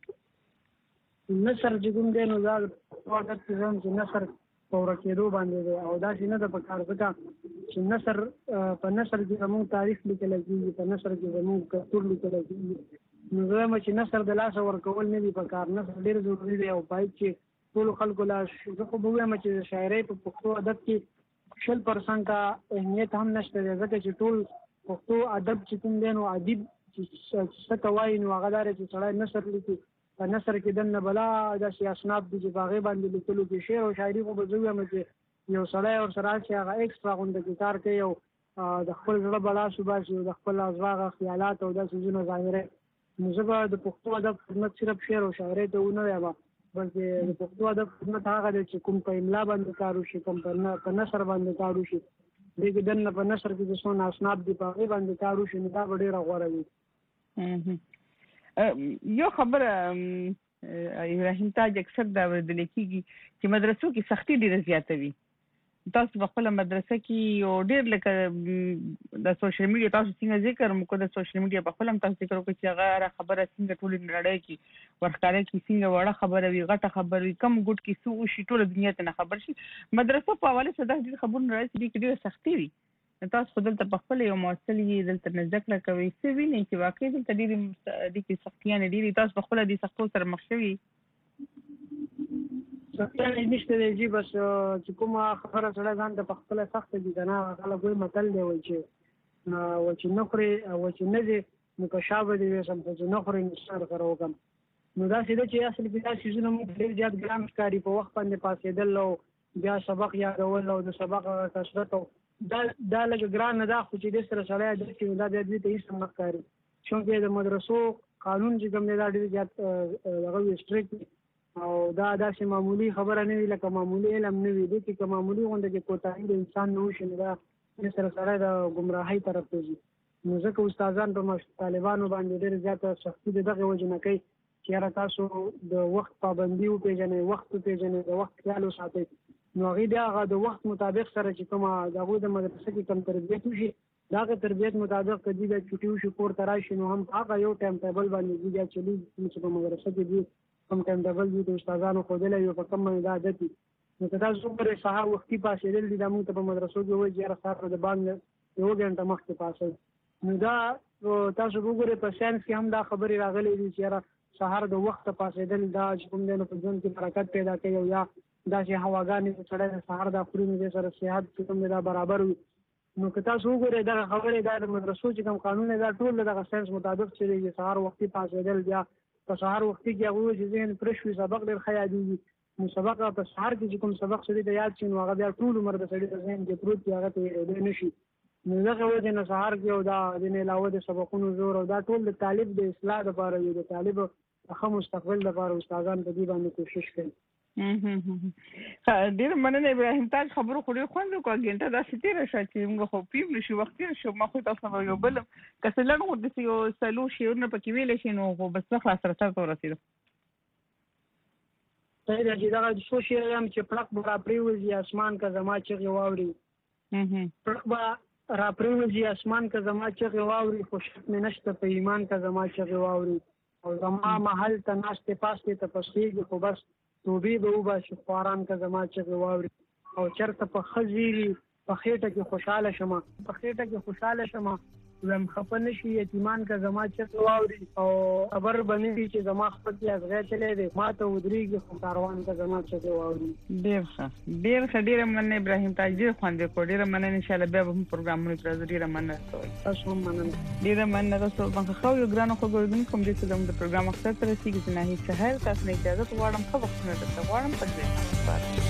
نثر چې کوم دی نو دا وخت ځم چې نثر پوره کېدو باندې دی او دا چې نه د پکار ځکه چې نثر په نثر کې زموږ تاریخ لیکل کېږي، په نثر کې زموږ کلتور لیکل کېږي. نو زه چې نثر د لاسه ورکول نه دي پکار، نثر ډېر ضروري دی او باید چې ټول خلکو لا زه خو به وایم چې شاعرۍ په پښتو ادب کې شل پرسنټه اهمیت هم نشته دی ځکه چې ټول پښتو ادب چې کوم دی نو ادیب چې څه ته وایي نو هغه دا چې سړی نثر لیکي. په نثر کې دننه بلا داسې اسناد دي چې په هغې باندې لیکلو کې شعر او شاعري خو به زه ووایم چې یو سړی ورسره چې هغه ایکسټرا غونډه کې کار کوي او د خپل زړه بلا وباسي او د خپل ازواغه خیالات او داسې څیزونه ظاهروي. نو زه به د پښتو ادب خدمت صرف شعر او شاعرۍ ته ونه وایم، بلکې د پښتو ادب خدمت هغه دی چې کوم په املا باندې کار وشي، کوم په نثر باندې کار وشي، دې کې دننه په نثر کې چې څونه اسناد دي په هغې باندې کار وشي نو دا به ډېره غوره وي. یو خبره ابراهیم تاج اکثر دا ورېدل کېږي چې مدرسو کې سختي ډېره زیاته وي. تاسو په خپله مدرسه کې یو ډېر لکه د سوشل میډیا تاسو څنګه ذکر مو د سوشل میډیا په خپله هم تاسو ذکر وکړئ چې هغه خبره څنګه ټولې نړۍ کې ورښکاره کړي، څنګه وړه خبره وي غټه خبره وي کم ګوټ کې څه وشي ټوله دنیا ته نه خبر شي. مدرسه په حواله څه داسې ډېر خبرونه راځي چې دې کې ډېره سختي وي. تاسو خو دلته په خپله یو محصل یې دلته نه زده کړه کوئ، څه وینئ چې واقعي دلته ډېرې دې کې سختیانې ډېرې تاسو په خپله دې سختو سره مخ شوي؟ سختیانې نشته دی جي بس چې کومه خبره سړی ځان ته په خپله سخته دي که نه خلک وایي متل دی وایي چې و چې نه خورې و چې نه دې نو که شا به دې ویسم خو چې نه خورې نو څه درسره وکړم. نو داسې ده چې اصل کې دا څیزونه موږ ډېر زیات ګران ښکاري، په وخت باندې پاڅېدل او بیا سبق یادول او د سبق کثرت او دا دا لږ ګرانه ده، خو چې دې سره سړی عادت کړي دا بیا دوی ته هېڅ هم نه ښکاري. چونکې د مدرسو قانون چې کوم دی دا ډېر زیات هغه وي سټریکټ وي او دا داسې معمولي خبره نه وي لکه معمولي علم نه وي. دې کې که معمولي غونډه کې کوتاهي د انسان نه وشي نو دا دې سره سړی د ګمراهۍ طرف ته ځي. نو ځکه استادان په طالبانو باندې ډېر زیاته سختي د دغې وجې نه کوي چې یاره تاسو د وخت پابندي وپېژنئ، وخت وپېژنئ، د وخت خیال وساتئ. نو هغوی بیا هغه د وخت مطابق سره چې کومه د هغوی د مدرسه کې کوم تربیت وشي د هغې تربیت مطابق که دوی بیا چوټي وشي کور ته راشي نو هم هغه یو ټایم ټیبل باندې دوی بیا چلېږي چې په مدرسه کې دوی کوم ټایم ټیبل دوی د استادانو ښودلی وي په کوم باندې دا عادت وي. نو که تاسو وګورئ سهار وختي پاڅېدل دي دا موږ ته په مدرسو کې وایي چې یاره سهار د بانګ یوه ګنټه مخکې پاڅئ. نو دا تاسو وګورئ په ساینس کې هم دا خبرې راغلي دي چې یاره سهار د وخته پاڅېدل دا چې کوم دی نو په ژوند کې برکت پیدا کوي او یا داسې هواګانې چې سړی د سهار دا خوري نو دې سره صحت چې کوم دی دا برابر وي. نو که تاسو وګورئ دغه خبرې دا د مدرسو چې کوم قانون دی دا ټول د دغه ساینس مطابق چلېږي. سهار وختي پاڅېدل بیا په سهار وختي کې هغه وایي چې ذهن فرش وي سبق ډېر ښه یادېږي. نو سبق په سهار کې چې کوم سبق سړي ته یاد شي نو هغه بیا ټول عمر د سړي په ذهن کې پروت وي هغه ته هېرېدی نه شي. نو دغه وجې نه سهار کې او دا د نه علاوه د سبقونو زور او دا ټول د طالب د اصلاح لپاره وي، د طالب د ښه مستقبل لپاره استادان په دې باندې کوشش کوي. ډېره مننه ابراهیم تاج، خبرو خو ډېر خوند وکړه، ګنټه داسې تېره شوه چې موږ خو پیم نه شو وخت تېر شو. ما خو تاسو نه یو بل که څه لږ غوندې یو څلور شعرونه پکې ویلی شي نو خو بس نه خلاص سره سر ته ورسېدو. صحیح ده چې دغه څو شعر هم چې پړق به را پرېوځي اسمان که زما چغې واوري، پړق به را پرېوځي اسمان که زما چغې واوري، خو شک مې نشته په ایمان که زما چغې واوري. او زما محل ته ناستې پاستې ته پسېږي خو بس توبې به وباسي خواران که زما چغې واوري. او چېرته په ښه زیري په خېټه کې خوشحاله شمه، په خېټه کې خوشحاله شمه ویم خفه نه شي یتیمان که زما چغې واوري. او خبر به نه وي چې زما خپل کې ازغی چلی دی ما ته ودرېږي خو کاروان که زما چغې واوري. ډېر ښه ډېر ښه ډېره مننه ابراهیم تاج، ډېر خوند وکړو، ډېره مننه. انشاءالله بیا به هم پروګرامونه کې راځو. ډېره مننه کوئ. تاسو هم مننه. ډېره مننه. تاسو باندې ښه یو ګرانو ښه ګورونکو هم دې چې زموږ د پروګرام مقصد ته رسېږي چې ناهید سهیل تاسو نه اجازه غواړم ښه وختونه درته غواړم په دې